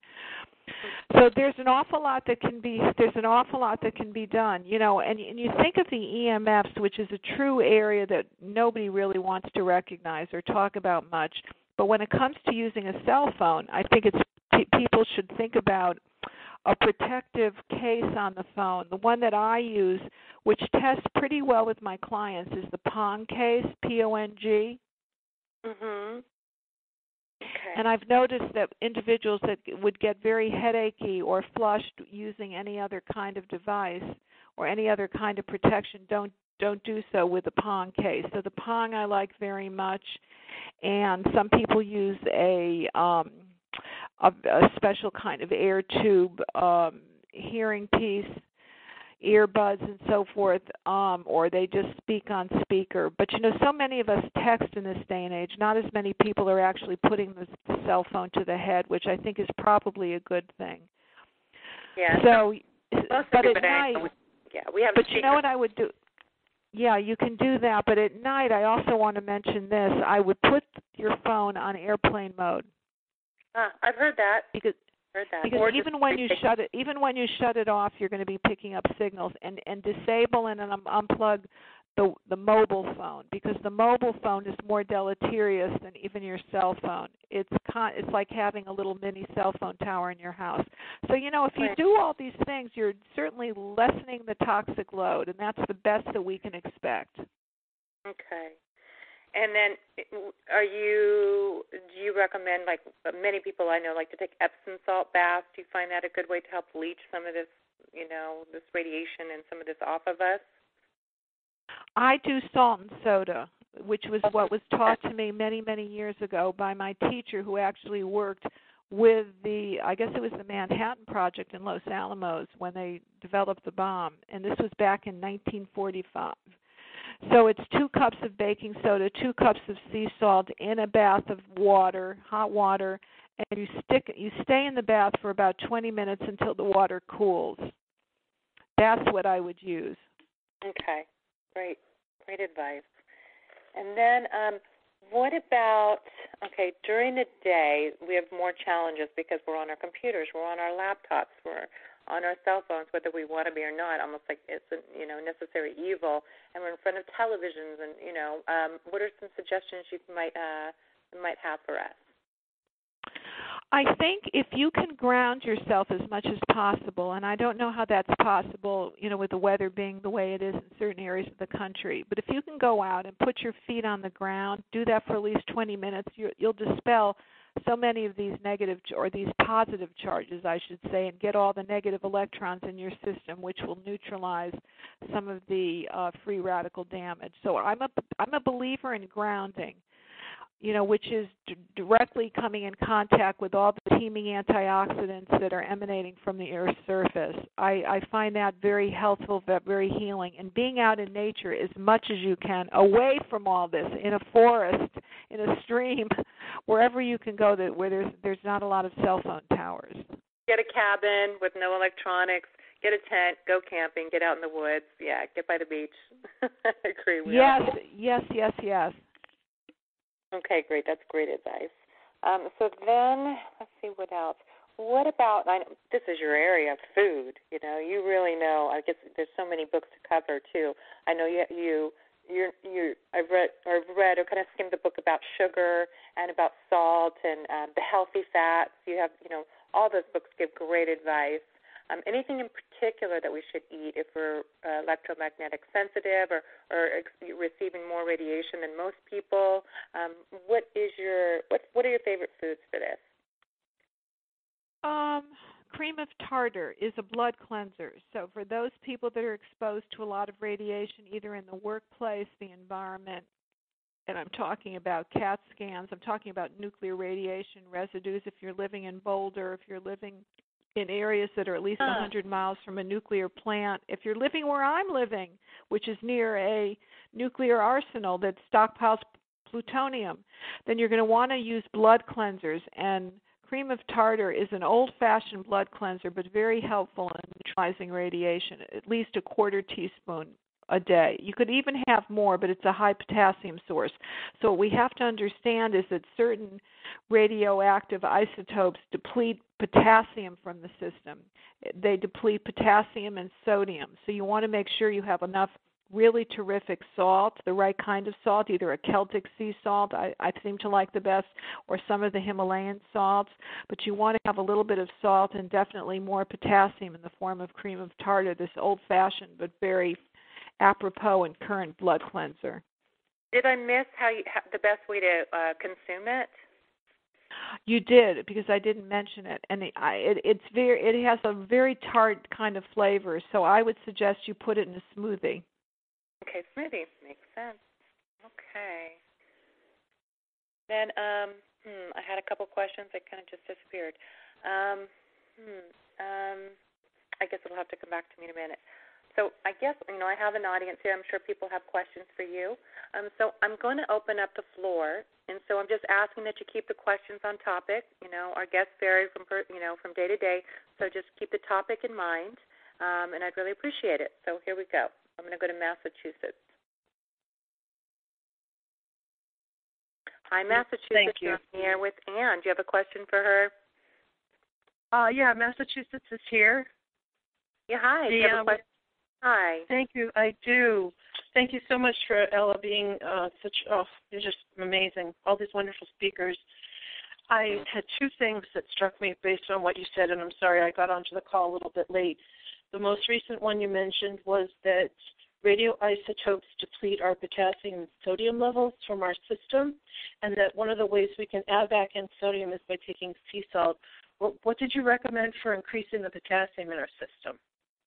So there's an awful lot that can be there's an awful lot that can be done, you know, and, and you think of the E M Fs, which is a true area that nobody really wants to recognize or talk about much. But when it comes to using a cell phone, I think it's people should think about a protective case on the phone. The one that I use, which tests pretty well with my clients, is the Pong case, P O N G. Mhm. Okay. And I've noticed that individuals that would get very headachy or flushed using any other kind of device or any other kind of protection don't don't do so with the Pong case. So the Pong I like very much, and some people use a um, a, a special kind of air tube um, hearing piece, earbuds and so forth, um, or they just speak on speaker. But, you know, so many of us text in this day and age. Not as many people are actually putting the, the cell phone to the head, which I think is probably a good thing. Yeah. So, Most but at everybody, night, yeah, we have. But speakers. You know what I would do? Yeah, you can do that. But at night, I also want to mention this. I would put your phone on airplane mode. Ah, I've heard that. Because heard that. Because or even when you shut it, even when you shut it off, you're going to be picking up signals, and, and disable and um, unplug the the mobile phone, because the mobile phone is more deleterious than even your cell phone. It's con- it's like having a little mini cell phone tower in your house. So you know, if you right. do all these things, you're certainly lessening the toxic load, and that's the best that we can expect. Okay. And then, are you? Do you recommend, like many people I know like to take Epsom salt baths? Do you find that a good way to help leach some of this, you know, this radiation and some of this off of us? I do salt and soda, which was what was taught to me many, many years ago by my teacher who actually worked with the, I guess it was the Manhattan Project in Los Alamos when they developed the bomb, and this was back in nineteen forty-five. So it's two cups of baking soda, two cups of sea salt in a bath of water, hot water, and you stick you stay in the bath for about twenty minutes until the water cools. That's what I would use. Okay, great, great advice. And then um, what about, okay, during the day we have more challenges because we're on our computers, we're on our laptops, we're on our cell phones, whether we want to be or not, almost like it's a, you know, necessary evil, and we're in front of televisions, and, you know, um, what are some suggestions you might uh, might have for us? I think if you can ground yourself as much as possible, and I don't know how that's possible, you know, with the weather being the way it is in certain areas of the country, but if you can go out and put your feet on the ground, do that for at least twenty minutes, you, you'll dispel so many of these negative or these positive charges, I should say, and get all the negative electrons in your system, which will neutralize some of the uh, free radical damage. So I'm a I'm a believer in grounding, you know, which is d- directly coming in contact with all the teeming antioxidants that are emanating from the Earth's surface. I, I find that very helpful, very healing. And being out in nature as much as you can, away from all this, in a forest, in a stream, wherever you can go that where there's there's not a lot of cell phone towers. Get a cabin with no electronics. Get a tent. Go camping. Get out in the woods. Yeah, get by the beach. I agree with Yes, you. yes, yes, yes. Okay, great. That's great advice. Um, so then, let's see what else. What about, I know, this is your area, food. You know, you really know. I guess there's so many books to cover too. I know you, you, you're, you. I've read, I've read, or kind of skimmed the book about sugar and about salt and um, the healthy fats. You have, you know, all those books give great advice. Um, anything in particular that we should eat if we're uh, electromagnetic sensitive or, or ex- receiving more radiation than most people? Um, what is your what What are your favorite foods for this? Um, cream of tartar is a blood cleanser. So for those people that are exposed to a lot of radiation, either in the workplace, the environment, and I'm talking about CAT scans, I'm talking about nuclear radiation residues if you're living in Boulder, if you're living in areas that are at least one hundred miles from a nuclear plant. If you're living where I'm living, which is near a nuclear arsenal that stockpiles plutonium, then you're going to want to use blood cleansers. And cream of tartar is an old-fashioned blood cleanser, but very helpful in neutralizing radiation, at least a quarter teaspoon a day. You could even have more, but it's a high potassium source. So what we have to understand is that certain radioactive isotopes deplete potassium from the system. They deplete potassium and sodium. So you want to make sure you have enough really terrific salt, the right kind of salt, either a Celtic sea salt, I, I seem to like the best, or some of the Himalayan salts. But you want to have a little bit of salt and definitely more potassium in the form of cream of tartar, this old-fashioned but very apropos and current blood cleanser. Did I miss how, you, how the best way to uh, consume it? You did, because I didn't mention it, and it, I, it, it's very it has a very tart kind of flavor. So I would suggest you put it in a smoothie. Okay, smoothie makes sense. Okay. Then um, hmm, I had a couple questions that kind of just disappeared. Um, hmm, um, I guess it'll have to come back to me in a minute. So I guess, you know, I have an audience here. I'm sure people have questions for you. Um, so I'm going to open up the floor, and so I'm just asking that you keep the questions on topic. You know, our guests vary from, you know, from day to day, so just keep the topic in mind, um, and I'd really appreciate it. So here we go. I'm going to go to Massachusetts. Hi, Massachusetts. Thank you. I'm here with Ann. Do you have a question for her? Uh, yeah, Massachusetts is here. Yeah, hi. Do you have a question? Hi. Thank you. I do. Thank you so much for Ella being uh, such, oh, you're just amazing. All these wonderful speakers. I had two things that struck me based on what you said, and I'm sorry I got onto the call a little bit late. The most recent one you mentioned was that radioisotopes deplete our potassium and sodium levels from our system, and that one of the ways we can add back in sodium is by taking sea salt. What, what did you recommend for increasing the potassium in our system?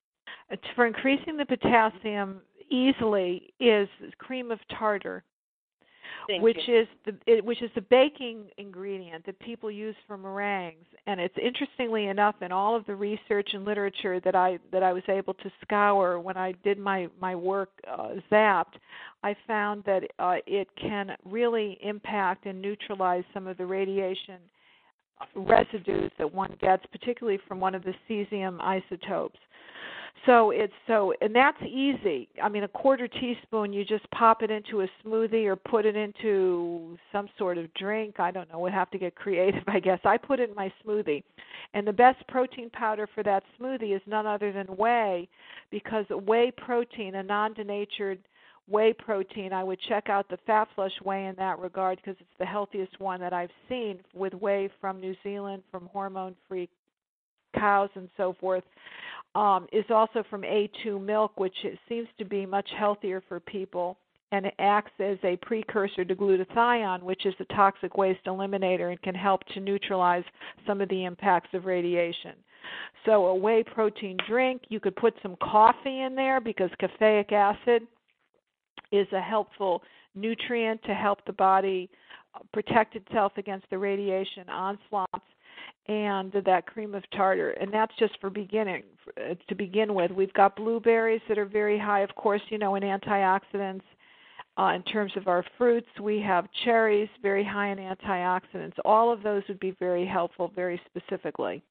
for increasing the potassium easily is cream of tartar. Thank which you. is the it, which is the baking ingredient that people use for meringues. And it's interestingly enough, in all of the research and literature that I that I was able to scour when I did my my work uh, Zapped, I found that uh, it can really impact and neutralize some of the radiation residues that one gets, particularly from one of the cesium isotopes. So it's so, and that's easy. I mean, a quarter teaspoon, you just pop it into a smoothie or put it into some sort of drink. I don't know. We'll have to get creative, I guess. I put it in my smoothie. And the best protein powder for that smoothie is none other than whey, because whey protein, a non-denatured whey protein, I would check out the Fat Flush whey in that regard, because it's the healthiest one that I've seen with whey from New Zealand, from hormone-free cows and so forth. Um, is also from A two milk, which seems to be much healthier for people, and it acts as a precursor to glutathione, which is a toxic waste eliminator and can help to neutralize some of the impacts of radiation. So a whey protein drink, you could put some coffee in there, because caffeic acid is a helpful nutrient to help the body protect itself against the radiation onslaughts. And that cream of tartar, and that's just for beginning to begin with. We've got blueberries that are very high, of course, you know, in antioxidants. Uh, in terms of our fruits, we have cherries, very high in antioxidants. All of those would be very helpful, very specifically.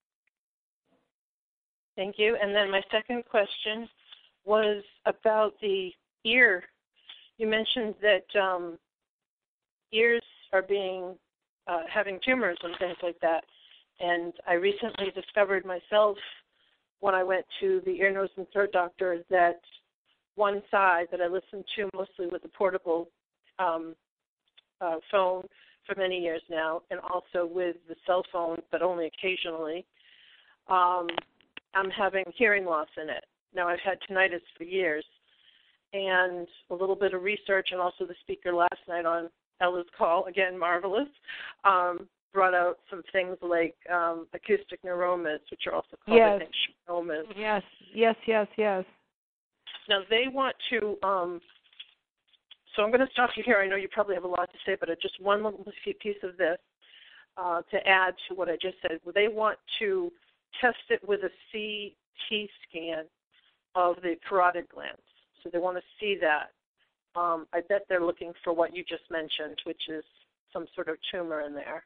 Thank you. And then my second question was about the ear. You mentioned that um, ears are being uh, having tumors and things like that. And I recently discovered myself, when I went to the ear, nose, and throat doctor, that one side that I listened to mostly with the portable um, uh, phone for many years now, and also with the cell phone, but only occasionally, um, I'm having hearing loss in it. Now, I've had tinnitus for years, and a little bit of research, and also the speaker last night on Ella's call, again, marvelous, um, brought out some things like um, acoustic neuromas, which are also called yes. neuromas. Yes, yes, yes, yes. Now, they want to, um, so I'm going to stop you here. I know you probably have a lot to say, but just one little piece of this uh, to add to what I just said. They want to test it with a C T scan of the parotid glands. So they want to see that. Um, I bet they're looking for what you just mentioned, which is some sort of tumor in there.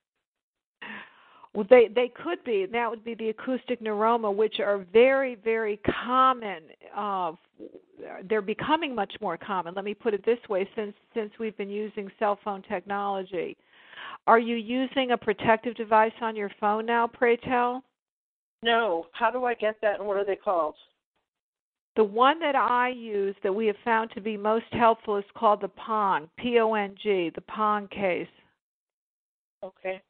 Well, they, they could be. And that would be the acoustic neuroma, which are very, very common. Uh, they're becoming much more common. Let me put it this way, since since we've been using cell phone technology. Are you using a protective device on your phone now, pray tell? No. How do I get that, and what are they called? The one that I use that we have found to be most helpful is called the Pong, P O N G, the Pong case. Okay.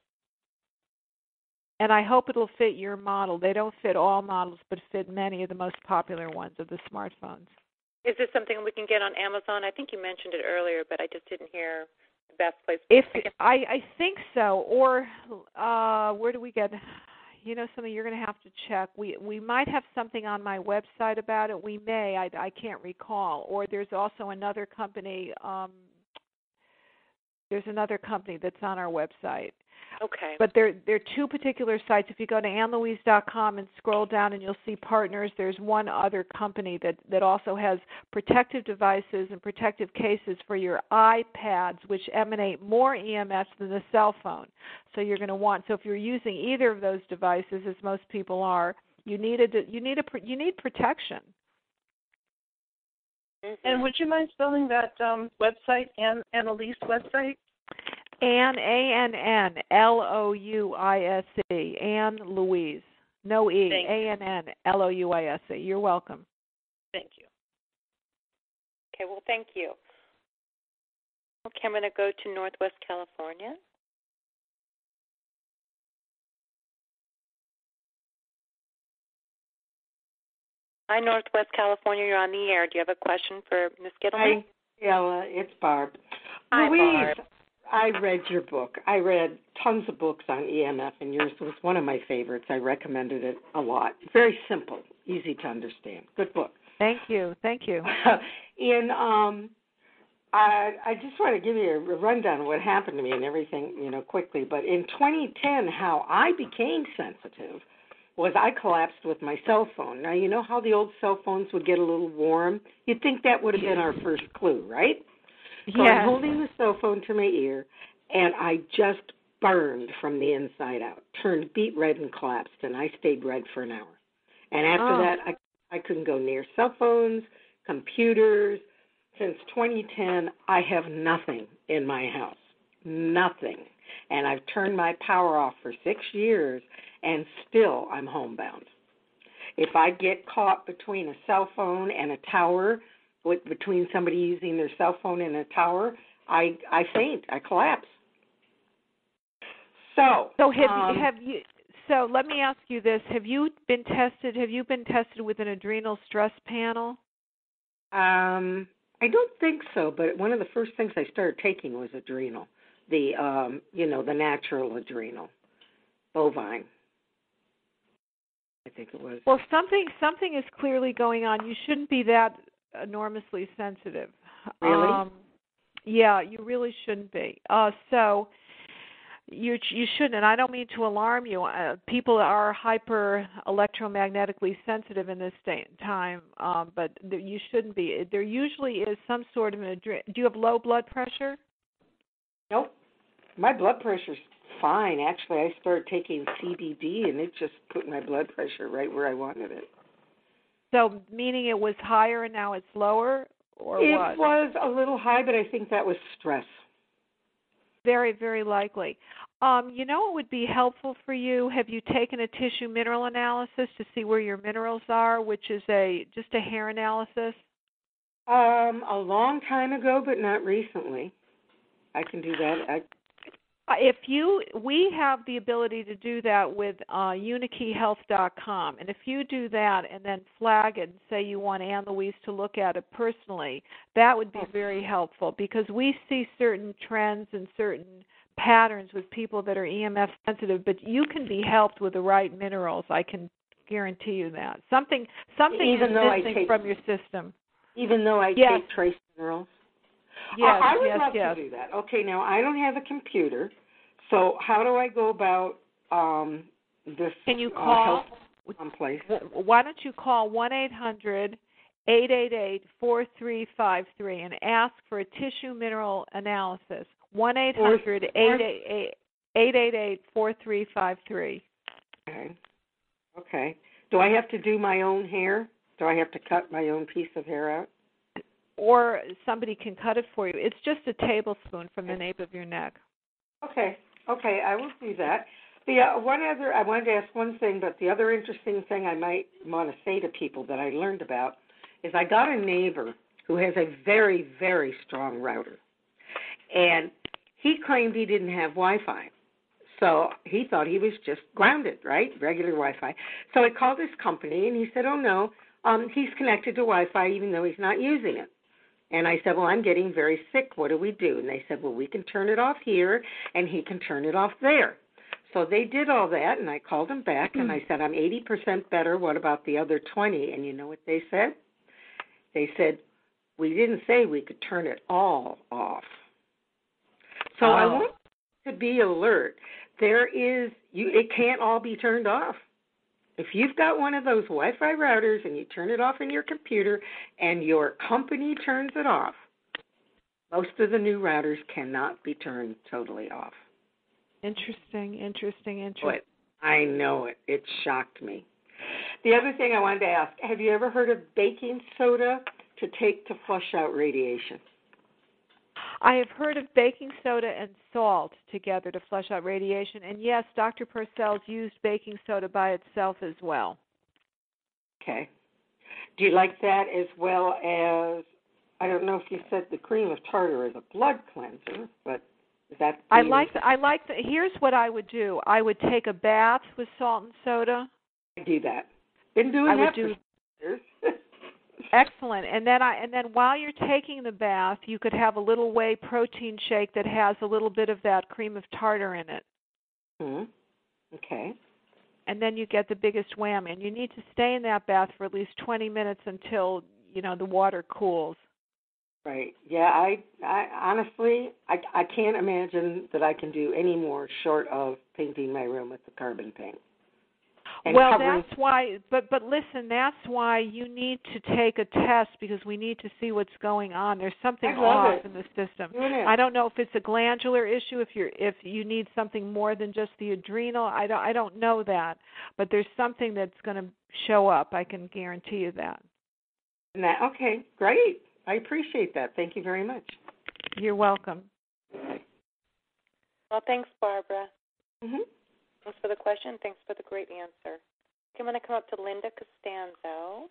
And I hope it'll fit your model. They don't fit all models, but fit many of the most popular ones of the smartphones. Is this something we can get on Amazon? I think you mentioned it earlier, but I just didn't hear the best place. If I, I think so, or uh, where do we get? You know, something you're going to have to check. We we might have something on my website about it. We may. I, I can't recall. Or there's also another company. Um, there's another company that's on our website. Okay. But there, there are two particular sites. If you go to ann louise dot com and scroll down, and you'll see partners, there's one other company that, that also has protective devices and protective cases for your iPads, which emanate more E M Fs than the cell phone. So you're going to want. So if you're using either of those devices, as most people are, you need a you need a you need protection. Mm-hmm. And would you mind spelling that um, website, Ann Annalise website? Ann, A N N L O U I S E, Ann Louise. No E, A N N L O U I S E. You're welcome. Thank you. Okay, well, thank you. Okay, I'm going to go to Northwest California. Hi, Northwest California. You're on the air. Do you have a question for Miz Gittleman? Hi, Ella. It's Barb. Hi, Louise, Barb. I read your book. I read tons of books on E M F, and yours was one of my favorites. I recommended it a lot. Very simple, easy to understand. Good book. Thank you. Thank you. and um, I, I just want to give you a rundown of what happened to me and everything, you know, quickly. But in twenty ten, how I became sensitive was I collapsed with my cell phone. Now, you know how the old cell phones would get a little warm? You'd think that would have been our first clue, right? So yes. I'm holding the cell phone to my ear, and I just burned from the inside out, turned beet red and collapsed, and I stayed red for an hour. And after oh. that, I, I couldn't go near cell phones, computers. Since twenty ten, I have nothing in my house, nothing. And I've turned my power off for six years, and still I'm homebound. If I get caught between a cell phone and a tower, with, between somebody using their cell phone and a tower, I I faint, I collapse. So, so have um, you, have you? So let me ask you this: Have you been tested? Have you been tested with an adrenal stress panel? Um, I don't think so, but one of the first things I started taking was adrenal, the um, you know, the natural adrenal, bovine. I think it was. Well, something something is clearly going on. You shouldn't be that enormously sensitive. Really? Um, yeah, you really shouldn't be. Uh, so you you shouldn't. And I don't mean to alarm you. Uh, people are hyper electromagnetically sensitive in this day and time, um, but th- you shouldn't be. There usually is some sort of an adre- Do you have low blood pressure? Nope. My blood pressure's fine. Actually, I started taking C B D, and it just put my blood pressure right where I wanted it. So, meaning it was higher and now it's lower, or it what? It was a little high, but I think that was stress. Very, very likely. Um, you know what would be helpful for you? Have you taken a tissue mineral analysis to see where your minerals are, which is a just a hair analysis? Um, a long time ago, but not recently. I can do that. I If you, we have the ability to do that with uh, unikey health dot com, and if you do that and then flag it and say you want Ann Louise to look at it personally, that would be very helpful because we see certain trends and certain patterns with people that are E M F sensitive, but you can be helped with the right minerals. I can guarantee you that. Something, something even is though missing I take, from your system. Even though I yes. take trace minerals. Yes, I would yes, love yes. to do that. Okay, now I don't have a computer, so how do I go about um, this Can you uh, call? health place? Why don't you call one eight hundred eight eight eight four three five three and ask for a tissue mineral analysis? one eight hundred eight eight eight four three five three. Okay. Okay. Do I have to do my own hair? Do I have to cut my own piece of hair out? Or somebody can cut it for you. It's just a tablespoon from the nape of your neck. Okay. Okay, I will do that. The uh, one other, I wanted to ask one thing, but the other interesting thing I might want to say to people that I learned about is I got a neighbor who has a very, very strong router. And he claimed he didn't have Wi-Fi. So he thought he was just grounded, right, regular Wi-Fi. So I called his company, and he said, oh, no, um, he's connected to Wi-Fi even though he's not using it. And I said, well, I'm getting very sick. What do we do? And they said, well, we can turn it off here, and he can turn it off there. So they did all that, and I called him back, and I said, I'm eighty percent better. What about the other twenty? And you know what they said? They said, we didn't say we could turn it all off. So oh. I want to be alert. There is, you, it can't all be turned off. If you've got one of those Wi-Fi routers and you turn it off in your computer and your company turns it off, most of the new routers cannot be turned totally off. Interesting, interesting, interesting. But I know it. It shocked me. The other thing I wanted to ask, have you ever heard of baking soda to take to flush out radiation? I have heard of baking soda and salt together to flush out radiation, and yes, Doctor Purcell's used baking soda by itself as well. Okay. Do you like that as well as, I don't know if you said the cream of tartar is a blood cleanser, but is that... I like, the, I like the, here's what I would do. I would take a bath with salt and soda. I do that. Been doing I that would do, for years. Excellent. And then I and then while you're taking the bath, you could have a little whey protein shake that has a little bit of that cream of tartar in it. Hmm. Okay. And then you get the biggest whammy. And you need to stay in that bath for at least twenty minutes until, you know, the water cools. Right. Yeah, I, I honestly, I, I can't imagine that I can do any more short of painting my room with the carbon paint. And well, covering... that's why, but but listen, that's why you need to take a test because we need to see what's going on. There's something off it. in the system. Yeah. I don't know if it's a glandular issue, if you're if you need something more than just the adrenal. I don't I don't know that, but there's something that's going to show up. I can guarantee you that. That okay, great. I appreciate that. Thank you very much. You're welcome. Well, thanks, Barbara. Mm-hmm. Thanks for the question. Thanks for the great answer. I'm going to come up to Linda Costanzo.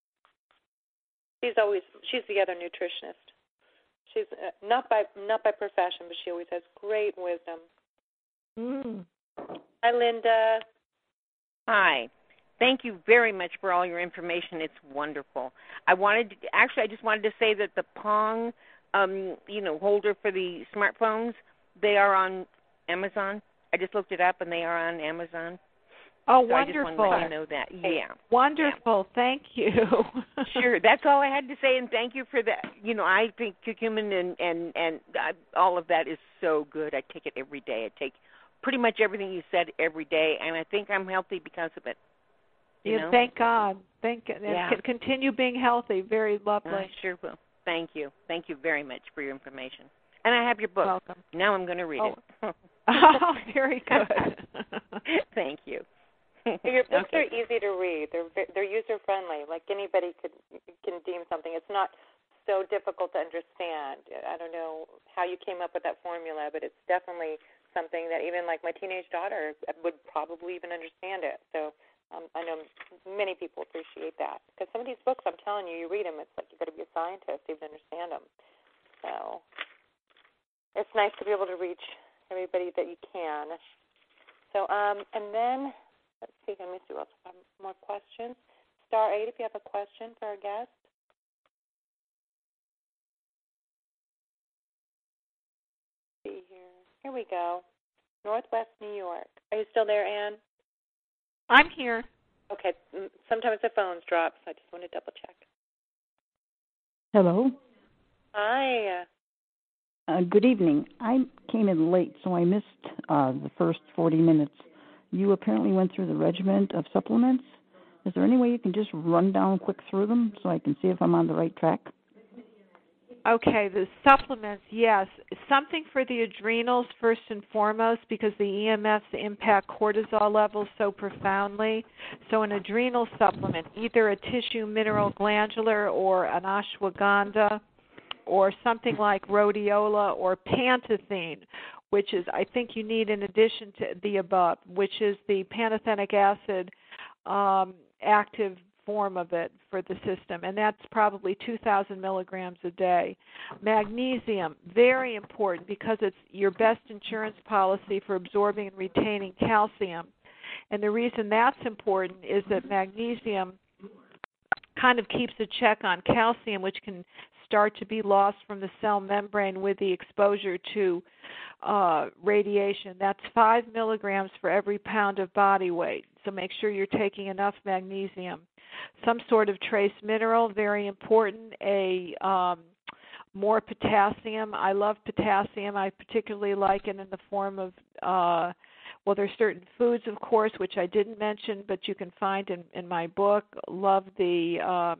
She's always she's the other nutritionist. She's uh, not by not by profession, but she always has great wisdom. Mm. Hi, Linda. Hi. Thank you very much for all your information. It's wonderful. I wanted to, actually, I just wanted to say that the Pong, um, you know, holder for the smartphones, they are on Amazon. I just looked it up, and they are on Amazon. Oh, so wonderful. I just wanted to let you know that. Yeah. Wonderful. Yeah. Thank you. Sure. That's all I had to say, and thank you for that. You know, I think curcumin and, and, and uh, all of that is so good. I take it every day. I take pretty much everything you said every day, and I think I'm healthy because of it. You yeah, know? Thank God. Thank and yeah. continue being healthy. Very lovely. I sure will. Thank you. Thank you very much for your information. And I have your book. Welcome. Now I'm going to read oh. it. Oh, very good. Thank you. Your books okay. are easy to read. They're they're user friendly. Like anybody could can deem something. It's not so difficult to understand. I don't know how you came up with that formula, but it's definitely something that even like my teenage daughter would probably even understand it. So. Um, I know many people appreciate that because some of these books, I'm telling you, you read them, it's like you've got to be a scientist to even understand them. So it's nice to be able to reach everybody that you can. So, um, and then, let's see, let me see what else. More questions. Star eight, if you have a question for our guest. Let's see here. Here we go. Northwest New York. Are you still there, Ann? I'm here. Okay. Sometimes the phones drop, so I just want to double check. Hello. Hi. Uh, good evening. I came in late, so I missed uh, the first forty minutes. You apparently went through the regiment of supplements. Is there any way you can just run down quick through them so I can see if I'm on the right track? Okay, the supplements, yes. Something for the adrenals first and foremost because the E M Fs impact cortisol levels so profoundly. So an adrenal supplement, either a tissue mineral glandular or an ashwagandha or something like rhodiola or pantethine, which is I think you need in addition to the above, which is the pantothenic acid um, active form of it for the system, and that's probably two thousand milligrams a day. Magnesium, very important because it's your best insurance policy for absorbing and retaining calcium. And the reason that's important is that magnesium kind of keeps a check on calcium, which can start to be lost from the cell membrane with the exposure to uh, radiation. That's five milligrams for every pound of body weight. So make sure you're taking enough magnesium. Some sort of trace mineral, very important. A um, more potassium. I love potassium. I particularly like it in the form of, uh, well, there's certain foods, of course, which I didn't mention, but you can find in, in my book. Love the um,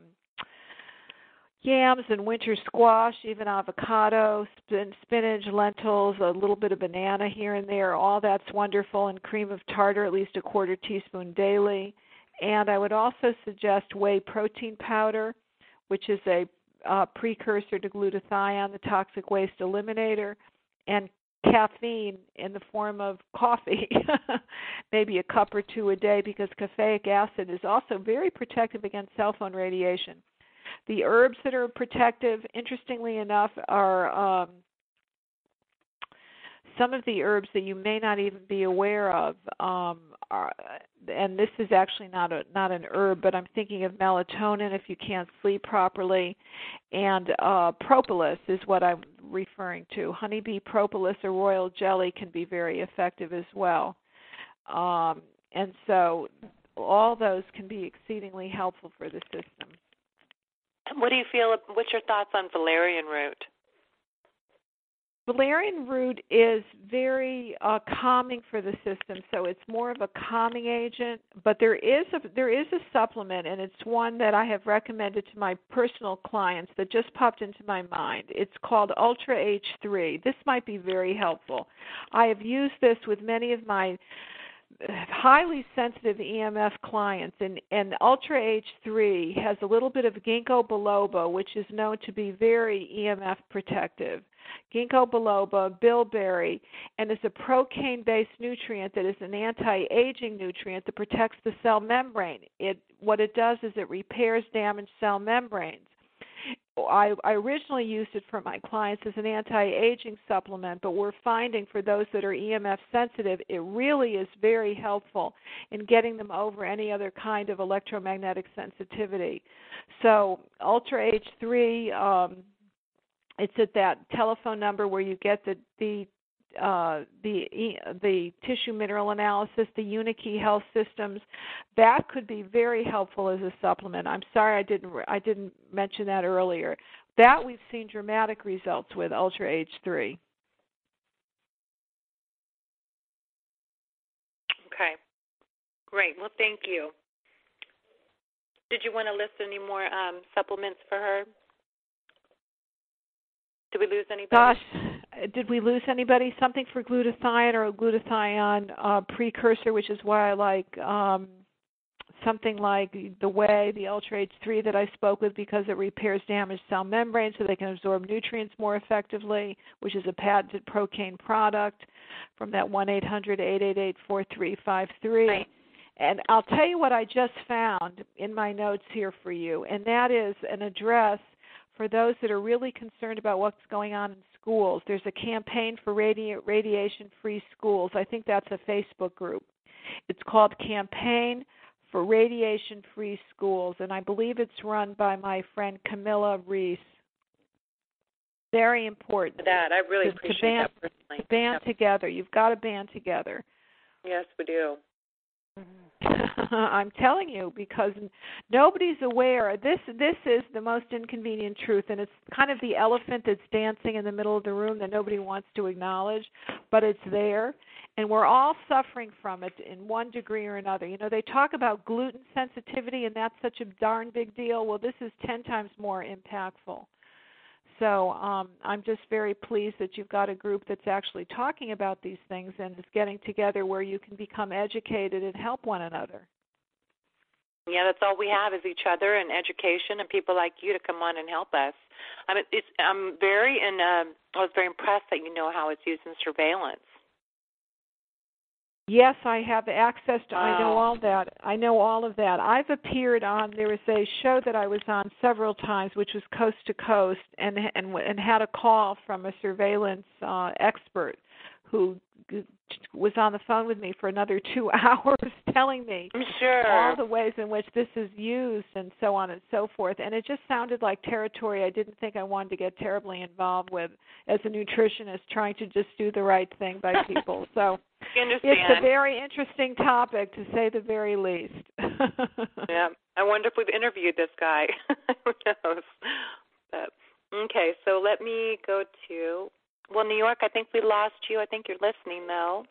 yams and winter squash, even avocado, spin, spinach, lentils, a little bit of banana here and there. All that's wonderful. And cream of tartar, at least a quarter teaspoon daily. And I would also suggest whey protein powder, which is a uh, precursor to glutathione, the toxic waste eliminator, and caffeine in the form of coffee, maybe a cup or two a day, because caffeic acid is also very protective against cell phone radiation. The herbs that are protective, interestingly enough, are um, some of the herbs that you may not even be aware of um, are, and this is actually not a not an herb, but I'm thinking of melatonin if you can't sleep properly, and uh, propolis is what I'm referring to. Honeybee propolis or royal jelly can be very effective as well, um, and so all those can be exceedingly helpful for the system. What do you feel? What's your thoughts on valerian root? Valerian root is very uh, calming for the system, so it's more of a calming agent. But there is a there is a supplement, and it's one that I have recommended to my personal clients that just popped into my mind. It's called Ultra H three. This might be very helpful. I have used this with many of my highly sensitive E M F clients, and, and Ultra H three has a little bit of ginkgo biloba, which is known to be very E M F protective. Ginkgo biloba, bilberry, and is a procaine-based nutrient that is an anti-aging nutrient that protects the cell membrane. It what it does is it repairs damaged cell membranes. I, I originally used it for my clients as an anti-aging supplement, but we're finding for those that are E M F sensitive, it really is very helpful in getting them over any other kind of electromagnetic sensitivity. So Ultra H three, um, it's at that telephone number where you get the the uh, the the tissue mineral analysis, the Unikey Health Systems. That could be very helpful as a supplement. I'm sorry I didn't I didn't mention that earlier. That we've seen dramatic results with Ultra H three. Okay, great. Well, thank you. Did you want to list any more um, supplements for her? Did we lose anybody? Gosh, did we lose anybody? Something for glutathione or a glutathione uh, precursor, which is why I like um, something like the Whey, the Ultra H three that I spoke with, because it repairs damaged cell membranes so they can absorb nutrients more effectively, which is a patented Procaine product from that one eight hundred eight eight eight four three five three. Right. And I'll tell you what I just found in my notes here for you, and that is an address for those that are really concerned about what's going on in schools. There's a campaign for radi- radiation-free schools. I think that's a Facebook group. It's called Campaign for Radiation-Free Schools, and I believe it's run by my friend Camilla Reese. Very important. That I really to, appreciate to band, that personally. to band yep. together. You've got to band together. Yes, we do. I'm telling you, because nobody's aware. This this is the most inconvenient truth, and it's kind of the elephant that's dancing in the middle of the room that nobody wants to acknowledge, but it's there, and we're all suffering from it in one degree or another. You know, they talk about gluten sensitivity, and that's such a darn big deal. Well, this is ten times more impactful. So um, I'm just very pleased that you've got a group that's actually talking about these things and is getting together where you can become educated and help one another. Yeah, that's all we have is each other and education and people like you to come on and help us. I mean, it's, I'm very in, um, I was very impressed that you know how it's used in surveillance. Yes, I have access to, wow. I know all that. I know all of that. I've appeared on, there was a show that I was on several times, which was Coast to Coast, and and, and had a call from a surveillance uh, expert who was on the phone with me for another two hours telling me I'm sure. all the ways in which this is used and so on and so forth. And it just sounded like territory I didn't think I wanted to get terribly involved with as a nutritionist trying to just do the right thing by people. So it's a very interesting topic, to say the very least. Yeah. I wonder if we've interviewed this guy. Who knows? But, okay, so let me go to... Well, New York, I think we lost you. I think you're listening, though.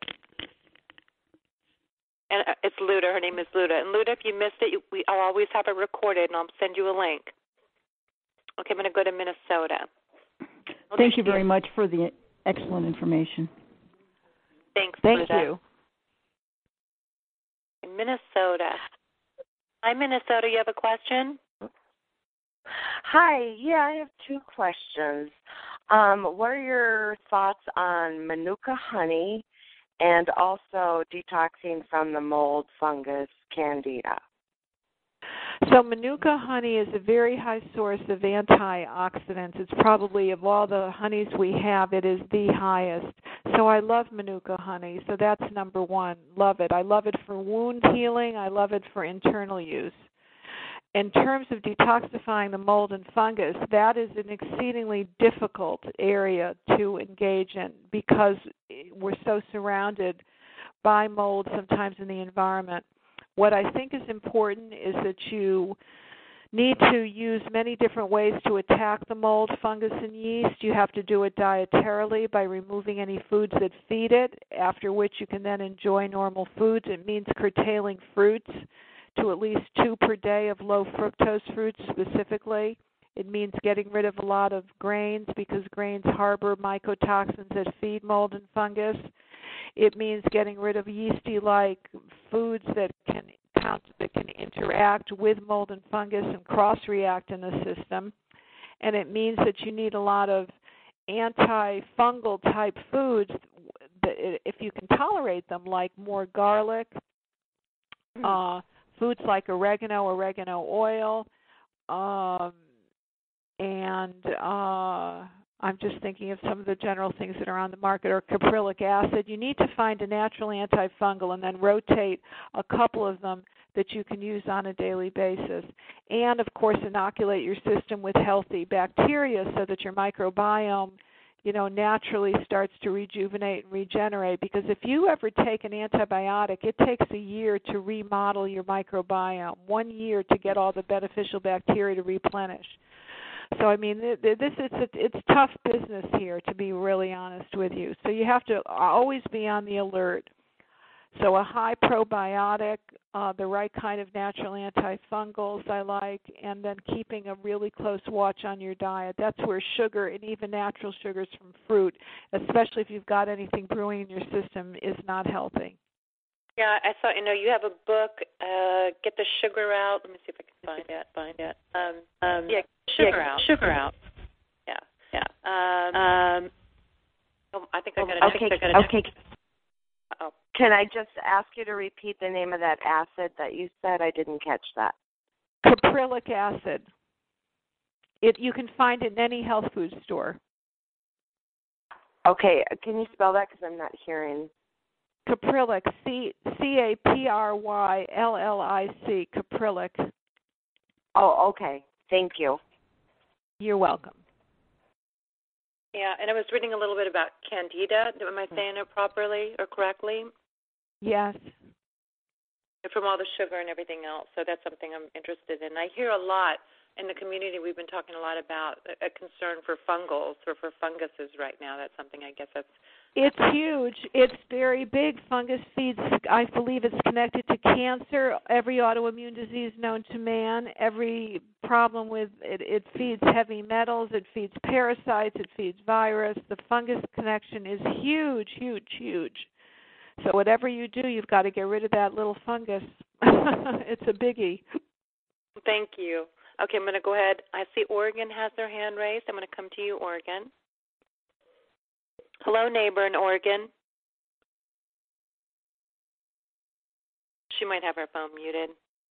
And it's Luda. Her name is Luda. And Luda, if you missed it, we, I'll always have it recorded, and I'll send you a link. Okay, I'm going to go to Minnesota. Well, Thank you very much for the excellent information. Thanks, Thank Luda. you. In Minnesota. Hi, Minnesota. You have a question? Hi. Yeah, I have two questions. Um, what are your thoughts on Manuka honey and also detoxing from the mold fungus Candida? So Manuka honey is a very high source of antioxidants. It's probably, of all the honeys we have, it is the highest. So I love Manuka honey. So that's number one. Love it. I love it for wound healing. I love it for internal use. In terms of detoxifying the mold and fungus, that is an exceedingly difficult area to engage in because we're so surrounded by mold sometimes in the environment. What I think is important is that you need to use many different ways to attack the mold, fungus, and yeast. You have to do it dietarily by removing any foods that feed it, after which you can then enjoy normal foods. It means curtailing fruits to at least two per day of low fructose fruits specifically. It means getting rid of a lot of grains because grains harbor mycotoxins that feed mold and fungus. It means getting rid of yeasty-like foods that can that can interact with mold and fungus and cross-react in the system. And it means that you need a lot of antifungal type foods that, if you can tolerate them, like more garlic, uh, foods like oregano, oregano oil, um, and uh, I'm just thinking of some of the general things that are on the market, or caprylic acid. You need to find a natural antifungal and then rotate a couple of them that you can use on a daily basis. And, of course, inoculate your system with healthy bacteria so that your microbiome, you know, naturally starts to rejuvenate and regenerate. Because if you ever take an antibiotic, it takes a year to remodel your microbiome, one year to get all the beneficial bacteria to replenish. So, I mean, this it's a, it's tough business here, to be really honest with you. So you have to always be on the alert. So a high probiotic, uh, the right kind of natural antifungals I like, and then keeping a really close watch on your diet. That's where sugar, and even natural sugars from fruit, especially if you've got anything brewing in your system, is not healthy. Yeah, I saw, you know, you have a book, uh, Get the Sugar Out. Let me see if I can find it. Find it. Um, um, yeah, Sugar yeah, Out. Sugar Out. Yeah. Yeah. Um, um, oh, I think I got it. Okay. I got it. Okay. Oh. Can I just ask you to repeat the name of that acid that you said? I didn't catch that. Caprylic acid. It you can find it in any health food store. Okay. Can you spell that? Because I'm not hearing. Caprylic, C C A P R Y L L I C, caprylic. Oh, okay. Thank you. You're welcome. Yeah, and I was reading a little bit about candida. Am I saying it properly or correctly? Yes. From all the sugar and everything else. So that's something I'm interested in. I hear a lot in the community. We've been talking a lot about a concern for fungals or for funguses right now. That's something I guess that's It's huge. It's very big. Fungus feeds, I believe it's connected to cancer, every autoimmune disease known to man, every problem with it. It feeds heavy metals. It feeds parasites. It feeds virus. The fungus connection is huge, huge, huge. So whatever you do, you've got to get rid of that little fungus. It's a biggie. Thank you. Okay, I'm going to go ahead. I see Oregon has their hand raised. I'm going to come to you, Oregon. Hello, neighbor in Oregon. She might have her phone muted.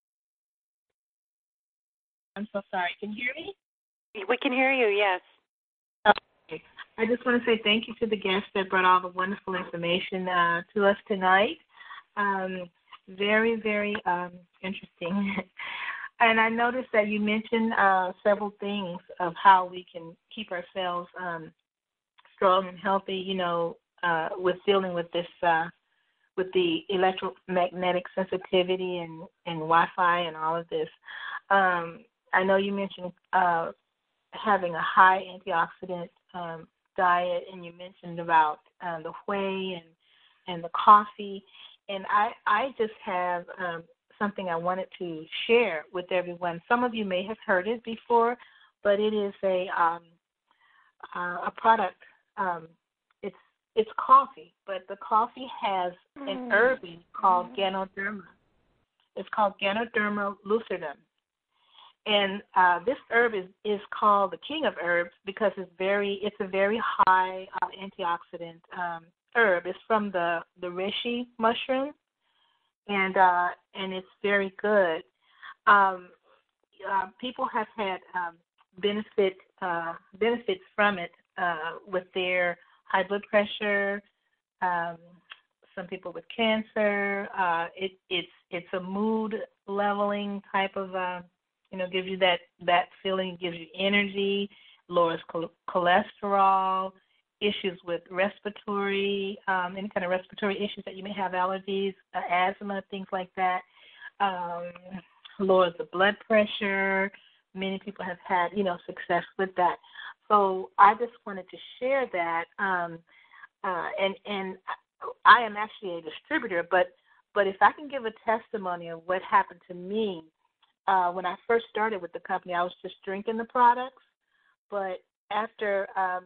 I'm so sorry. Can you hear me? We can hear you, yes. Okay. I just want to say thank you to the guests that brought all the wonderful information uh, to us tonight. Um, very, very um, interesting. And I noticed that you mentioned uh, several things of how we can keep ourselves um, strong and healthy, you know, uh, with dealing with this, uh, with the electromagnetic sensitivity and, and Wi-Fi and all of this. Um, I know you mentioned uh, having a high antioxidant um, diet, and you mentioned about uh, the whey and, and the coffee. And I, I just have um, something I wanted to share with everyone. Some of you may have heard it before, but it is a um, uh, a product. Um, it's it's coffee, but the coffee has an herb called Ganoderma. It's called Ganoderma lucidum, and uh, this herb is, is called the king of herbs because it's very it's a very high uh, antioxidant um, herb. It's from the the reishi mushroom, and uh, and it's very good. Um, uh, people have had um, benefit uh, benefits from it uh, with their high blood pressure. Um, some people with cancer. Uh, it, it's it's a mood leveling type of uh, you know gives you that that feeling, gives you energy, lowers chol- cholesterol. Issues with respiratory, um, any kind of respiratory issues that you may have, allergies, uh, asthma, things like that. Um, lowers the blood pressure. Many people have had, you know, success with that. So I just wanted to share that. Um, uh, and and I am actually a distributor, but but if I can give a testimony of what happened to me uh, when I first started with the company, I was just drinking the products. But after um,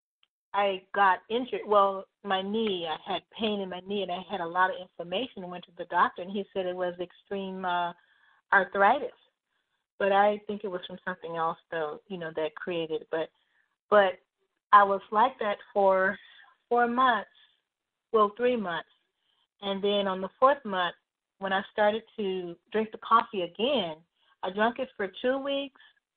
I got injured, well, my knee, I had pain in my knee, and I had a lot of inflammation. I went to the doctor, and he said it was extreme uh, arthritis. But I think it was from something else, though, you know, that created it. But, but I was like that for four months, well, three months. And then on the fourth month, when I started to drink the coffee again, I drank it for two weeks,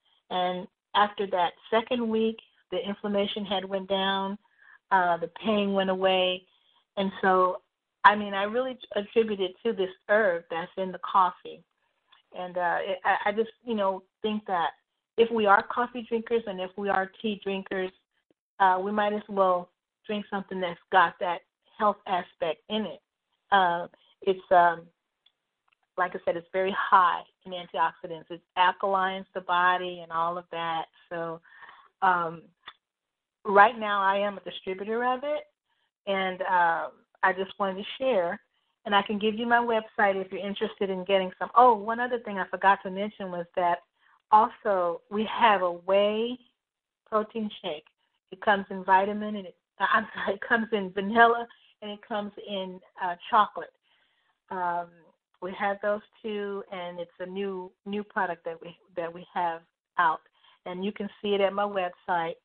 and after that second week, the inflammation had went down, uh, the pain went away, and so, I mean, I really attribute it to this herb that's in the coffee. And uh, it, I, I just, you know, think that if we are coffee drinkers and if we are tea drinkers, uh, we might as well drink something that's got that health aspect in it. Uh, it's, um, like I said, it's very high in antioxidants. It alkalines the body and all of that. So um, right now I am a distributor of it, and uh, I just wanted to share. And I can give you my website if you're interested in getting some. Oh, one other thing I forgot to mention was that also we have a whey protein shake. It comes in vitamin, and it, I'm sorry, it comes in vanilla, and it comes in uh, chocolate. Um, we have those two, and it's a new new product that we that we have out, and you can see it at my website.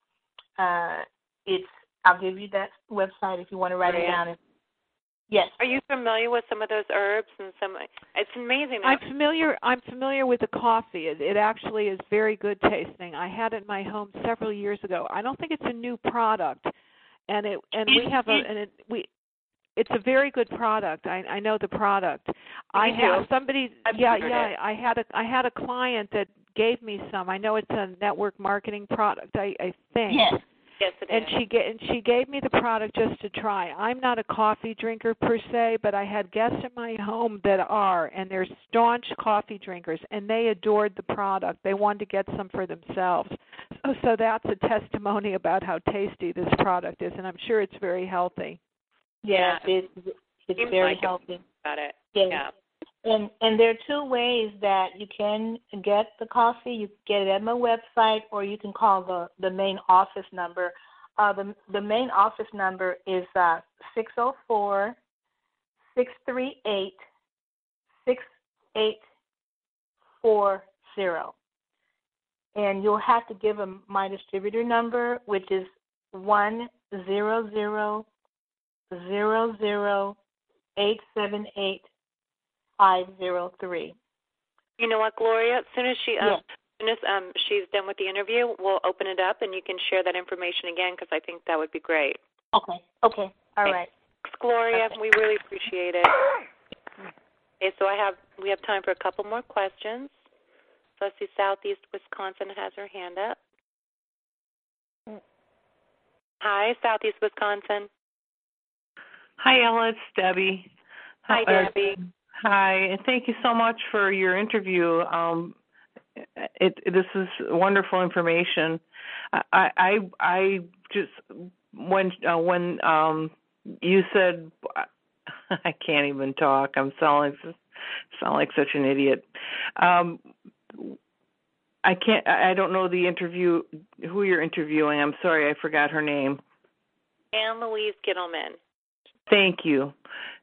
Uh, it's I'll give you that website if you want to write it down. Yes. Are you familiar with some of those herbs and some? It's amazing. I'm familiar. I'm familiar with the coffee. It, it actually is very good tasting. I had it in my home several years ago. I don't think it's a new product, and it and we have a and it, we. It's a very good product. I, I know the product. You I have do? somebody. I've yeah, heard yeah. it. I had a I had a client that gave me some. I know it's a network marketing product. I, I think. Yes. Yes, it and is. she get, and she gave me the product just to try. I'm not a coffee drinker per se, but I had guests in my home that are, and they're staunch coffee drinkers, and they adored the product. They wanted to get some for themselves. So, so that's a testimony about how tasty this product is, and I'm sure it's very healthy. Yeah, it's, it's Seems very like healthy. It. Got it. Yes. Yeah. And and there are two ways that you can get the coffee. You can get it at my website, or you can call the, the main office number. Uh, the the main office number is uh, six oh four, six three eight, six eight four zero. And you'll have to give them my distributor number, which is one zero zero zero zero eight seven eight five zero three. You know what, Gloria? As soon as she um, yes. as soon as um, she's done with the interview, we'll open it up and you can share that information again because I think that would be great. Okay. Okay. All okay. right. Thanks, Gloria. Okay. We really appreciate it. Okay, so I have we have time for a couple more questions. So I see Southeast Wisconsin has her hand up. Hi, Southeast Wisconsin. Hi, Ella. It's Debbie. Hi, Uh, Debbie. Hi, and thank you so much for your interview. Um, it, it this is wonderful information. I I, I just when uh, when um, you said I can't even talk. I'm sounding sound like such an idiot. Um, I can't. I don't know the interview. Who you're interviewing? I'm sorry. I forgot her name. Ann Louise Gittleman. Thank you.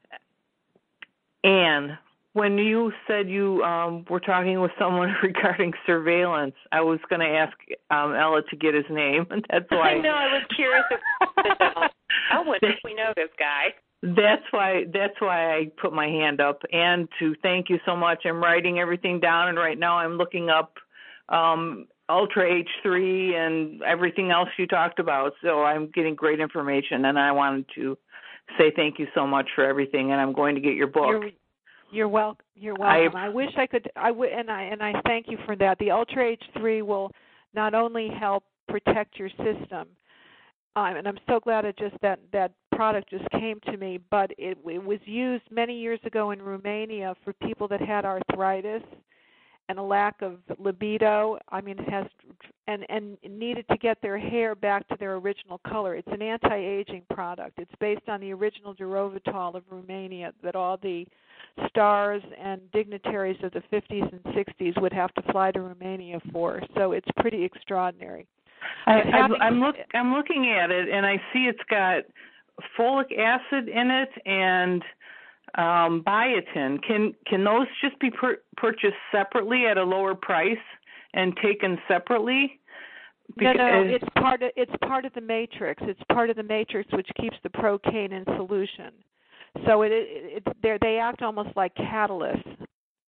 Anne, when you said you um, were talking with someone regarding surveillance, I was going to ask um, Ella to get his name, and that's why. I know. I was curious if I would if we know this guy. That's why. That's why I put my hand up, and to thank you so much. I'm writing everything down, and right now I'm looking up um, Ultra H three and everything else you talked about. So I'm getting great information, and I wanted to say thank you so much for everything, and I'm going to get your book. You're, you're welcome. You're welcome. I, I wish I could. I would, and I and I thank you for that. The Ultra H three will not only help protect your system, um, and I'm so glad it just that that product just came to me. But it, it was used many years ago in Romania for people that had arthritis and a lack of libido. I mean, it has and and needed to get their hair back to their original color. It's an anti-aging product. It's based on the original Durovitol of Romania that all the stars and dignitaries of the fifties and sixties would have to fly to Romania for. So it's pretty extraordinary. I, I, I'm look I'm looking at it, and I see it's got folic acid in it and Um, biotin. Can can those just be per- purchased separately at a lower price and taken separately? Because no, no, it's part of it's part of the matrix. It's part of the matrix which keeps the procaine in solution. So it it, it they act almost like catalysts.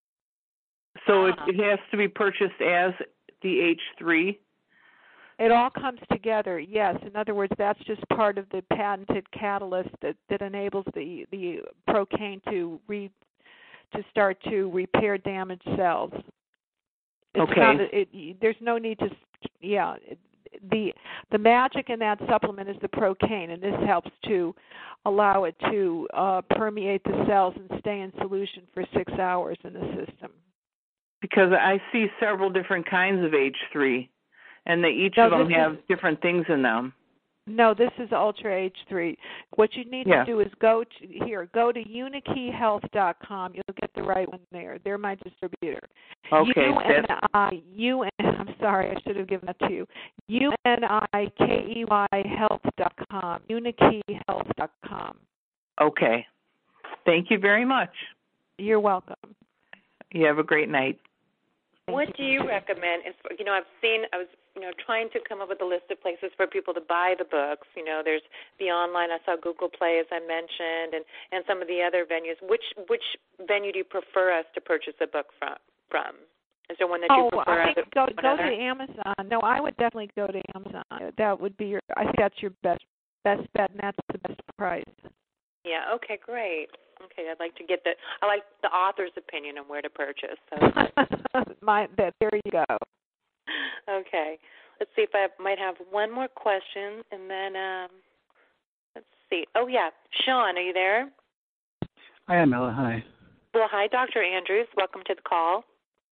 So it, it has to be purchased as the H three. It all comes together, yes. In other words, that's just part of the patented catalyst that, that enables the, the procaine to re, to start to repair damaged cells. It's okay. Not, it, there's no need to, yeah. The the magic in that supplement is the procaine, and this helps to allow it to uh, permeate the cells and stay in solution for six hours in the system. Because I see several different kinds of H three. And they each no, of them have is, different things in them. No, this is Ultra H three. What you need yeah. to do is go to here, go to unikey health dot com. You'll get the right one there. They're my distributor. Okay. U N I, U N, I'm sorry, I should have given that to you. U N I K E Y health dot com. unikey health dot com. Okay. Thank you very much. You're welcome. You have a great night. What do you recommend? You know, I've seen, I was, you know, trying to come up with a list of places for people to buy the books. You know, there's the online, I saw Google Play, as I mentioned, and, and some of the other venues. Which which venue do you prefer us to purchase a book from? from? Is there one that you oh, prefer? I think go, go other? to Amazon. No, I would definitely go to Amazon. That would be your, I think that's your best best bet, and that's the best price. Yeah, okay, great. Okay, I'd like to get the, I like the author's opinion on where to purchase. So. My, there you go. Okay, let's see if I might have one more question, and then um, let's see. Oh yeah, Sean, are you there? I am, Ella. Hi. Well, hi, Doctor Andrews. Welcome to the call.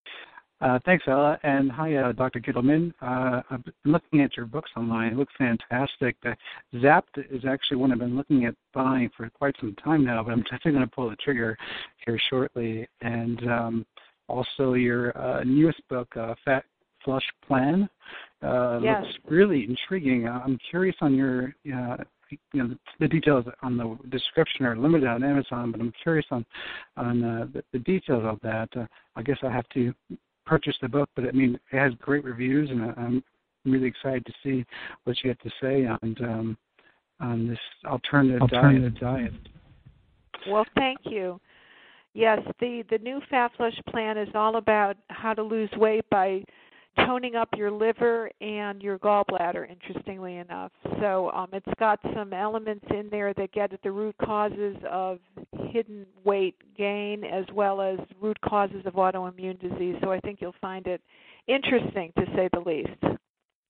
Uh, thanks, Ella, and hi, uh, Doctor Gittleman. Uh, I've been looking at your books online. It looks fantastic. Uh, Zapped is actually one I've been looking at buying for quite some time now, but I'm definitely going to pull the trigger here shortly. And um, also your uh, newest book, uh, Fat Flush Plan, uh, yes. looks really intriguing. I'm curious on your, uh, you know, the, the details on the description are limited on Amazon, but I'm curious on on uh, the, the details of that. Uh, I guess I have to purchase the book, but I mean, it has great reviews, and I'm really excited to see what you have to say on um, on this alternative, alternative diet. diet. Well, thank you. Yes, the the new Fat Flush Plan is all about how to lose weight by toning up your liver and your gallbladder, interestingly enough. So um, it's got some elements in there that get at the root causes of hidden weight gain as well as root causes of autoimmune disease. So I think you'll find it interesting, to say the least.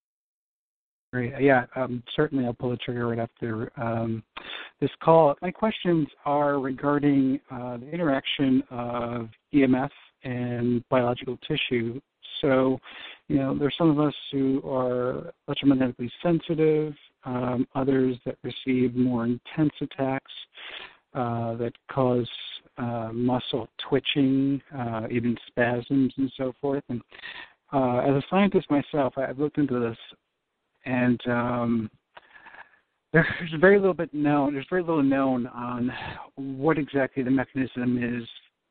Great. Yeah, um, certainly I'll pull the trigger right after um, this call. My questions are regarding uh, the interaction of E M F and biological tissue. So, you know, there's some of us who are electromagnetically sensitive, um, others that receive more intense attacks uh, that cause uh, muscle twitching, uh, even spasms and so forth. And uh, as a scientist myself, I've looked into this, and um, there's very little bit known. There's very little known on what exactly the mechanism is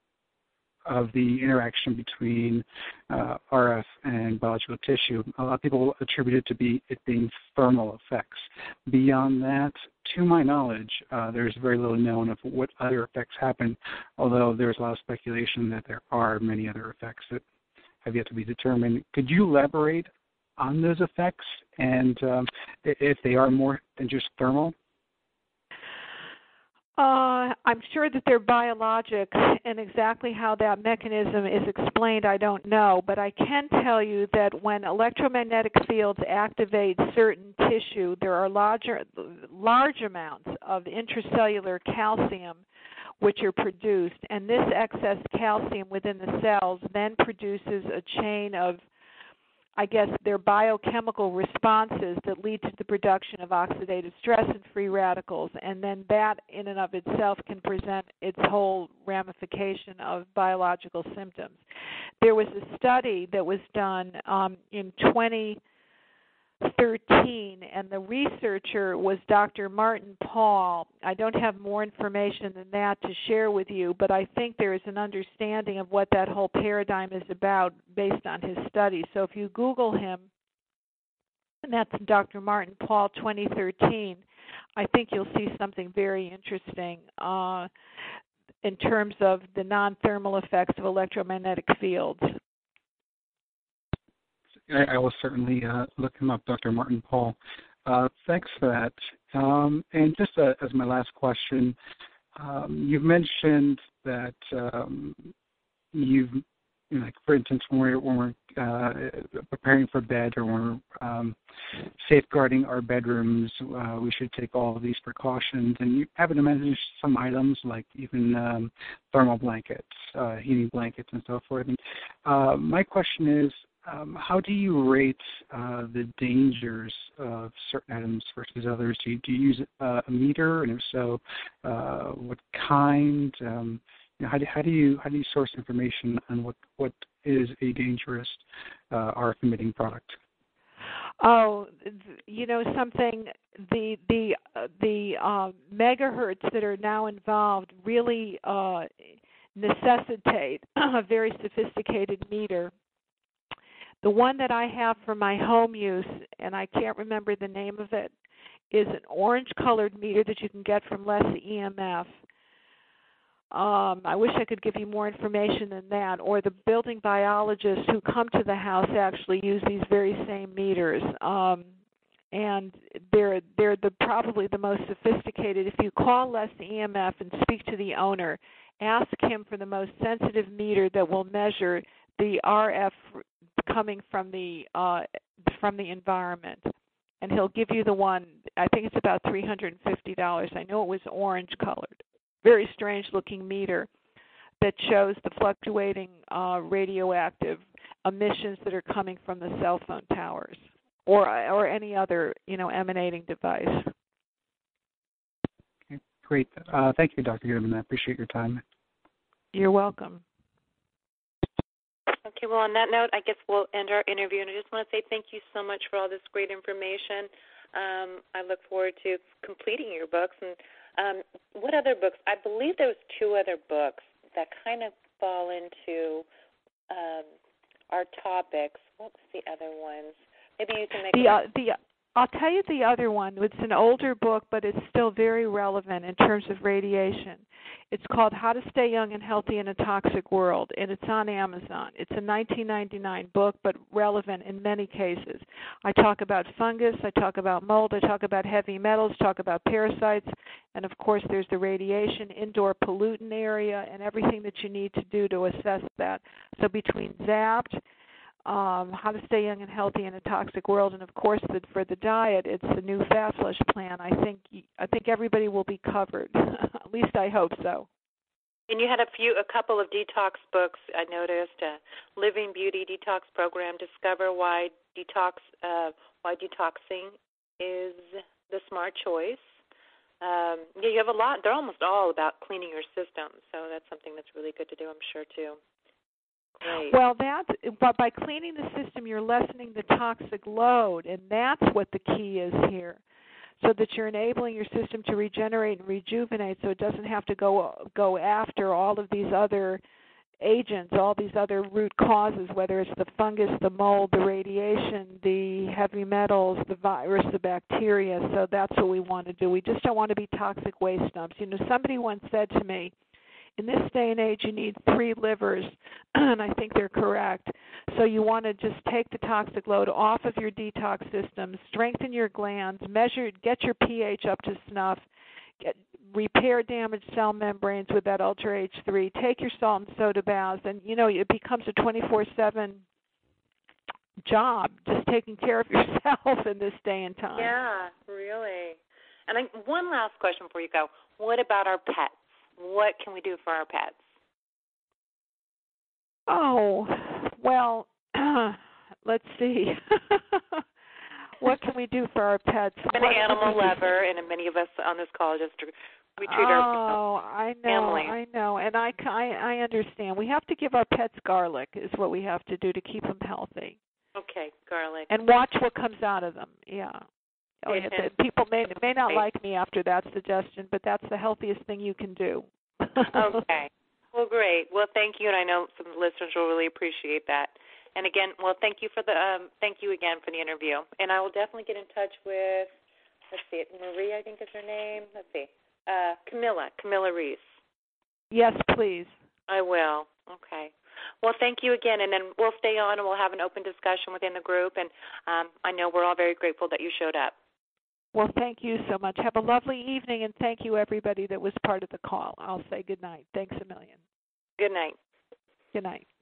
of the interaction between uh, R F and biological tissue. A lot of people attribute it to be it being thermal effects. Beyond that, to my knowledge, uh, there's very little known of what other effects happen, although there's a lot of speculation that there are many other effects that have yet to be determined. Could you elaborate on those effects and um, if they are more than just thermal? Uh, I'm sure that they're biologics, and exactly how that mechanism is explained, I don't know. But I can tell you that when electromagnetic fields activate certain tissue, there are larger, large amounts of intracellular calcium which are produced, and this excess calcium within the cells then produces a chain of, I guess, they're biochemical responses that lead to the production of oxidative stress and free radicals, and then that in and of itself can present its whole ramification of biological symptoms. There was a study that was done um, in twenty thirteen, and the researcher was Doctor Martin Pall. I don't have more information than that to share with you, but I think there is an understanding of what that whole paradigm is about based on his study. So if you Google him, and that's Doctor Martin Pall twenty thirteen, I think you'll see something very interesting uh, in terms of the non-thermal effects of electromagnetic fields. I, I will certainly uh, look him up, Doctor Martin Pall. Uh, thanks for that. Um, and just uh, as my last question, um, you've mentioned that um, you've, you know, like for instance, when we're, when we're uh, preparing for bed or when we're um, safeguarding our bedrooms, uh, we should take all of these precautions. And you happen to mention some items like even um, thermal blankets, uh, heating blankets, and so forth. And, uh, my question is, Um, how do you rate uh, the dangers of certain items versus others? Do you, do you use uh, a meter, and if so, uh, what kind? Um, you know, how, do, how do you how do you source information on what, what is a dangerous uh, R F emitting product? Oh, you know something. The the uh, the uh, megahertz that are now involved really uh, necessitate a very sophisticated meter. The one that I have for my home use, and I can't remember the name of it, is an orange-colored meter that you can get from Less E M F. Um, I wish I could give you more information than that. Or the building biologists who come to the house actually use these very same meters. Um, and they're they're the probably the most sophisticated. If you call Less E M F and speak to the owner, ask him for the most sensitive meter that will measure the R F coming from the uh, from the environment, and he'll give you the one. I think it's about three hundred and fifty dollars. I know it was orange colored, very strange looking meter that shows the fluctuating uh, radioactive emissions that are coming from the cell phone towers or or any other you know emanating device. Okay, great. Uh, thank you, Doctor Goodman. I appreciate your time. You're welcome. Okay, well, on that note, I guess we'll end our interview. And I just want to say thank you so much for all this great information. Um, I look forward to completing your books. And um, what other books? I believe there was two other books that kind of fall into um, our topics. What was the other ones? Maybe you can make the uh, the. I'll tell you the other one. It's an older book, but it's still very relevant in terms of radiation. It's called How to Stay Young and Healthy in a Toxic World, and it's on Amazon. It's a nineteen ninety-nine book, but relevant in many cases. I talk about fungus, I talk about mold, I talk about heavy metals, talk about parasites, and of course there's the radiation, indoor pollutant area, and everything that you need to do to assess that. So between ZAPT, Um, how to stay young and healthy in a toxic world, and of course, the, for the diet, it's the new Fat Flush plan. I think I think everybody will be covered. At least I hope so. And you had a few, a couple of detox books. I noticed uh, Living Beauty Detox Program. Discover why detox, uh, why detoxing is the smart choice. Um, yeah, you have a lot. They're almost all about cleaning your system, so that's something that's really good to do, I'm sure too. Great. Well, that's, but by cleaning the system, you're lessening the toxic load, and that's what the key is here, so that you're enabling your system to regenerate and rejuvenate so it doesn't have to go go after all of these other agents, all these other root causes, whether it's the fungus, the mold, the radiation, the heavy metals, the virus, the bacteria. So that's what we want to do. We just don't want to be toxic waste dumps. You know, somebody once said to me, In this day and age, you need three livers, and I think they're correct. So you want to just take the toxic load off of your detox system, strengthen your glands, measure, get your pH up to snuff, get, repair damaged cell membranes with that Ultra H three, take your salt and soda baths, and, you know, it becomes a twenty-four seven job just taking care of yourself in this day and time. Yeah, really. And I, one last question before you go. What about our pets? What can we do for our pets? Oh, well, let's see. What can we do for our pets? I'm an what animal lover, and many of us on this call just we treat oh, our I know, family. I know, and I, I, I understand. We have to give our pets garlic is what we have to do to keep them healthy. Okay, garlic. And watch what comes out of them, yeah. Oh, yeah. Yeah. People may may not like me after that suggestion, but that's the healthiest thing you can do. Okay. Well, great. Well, thank you, and I know some listeners will really appreciate that. And again, well, thank you for the um, thank you again for the interview. And I will definitely get in touch with, let's see, Marie, I think is her name. Let's see, uh, Camilla, Camilla Reese. Yes, please. I will. Okay. Well, thank you again, and then we'll stay on and we'll have an open discussion within the group. And um, I know we're all very grateful that you showed up. Well, thank you so much. Have a lovely evening, and thank you, everybody that was part of the call. I'll say good night. Thanks a million. Good night. Good night.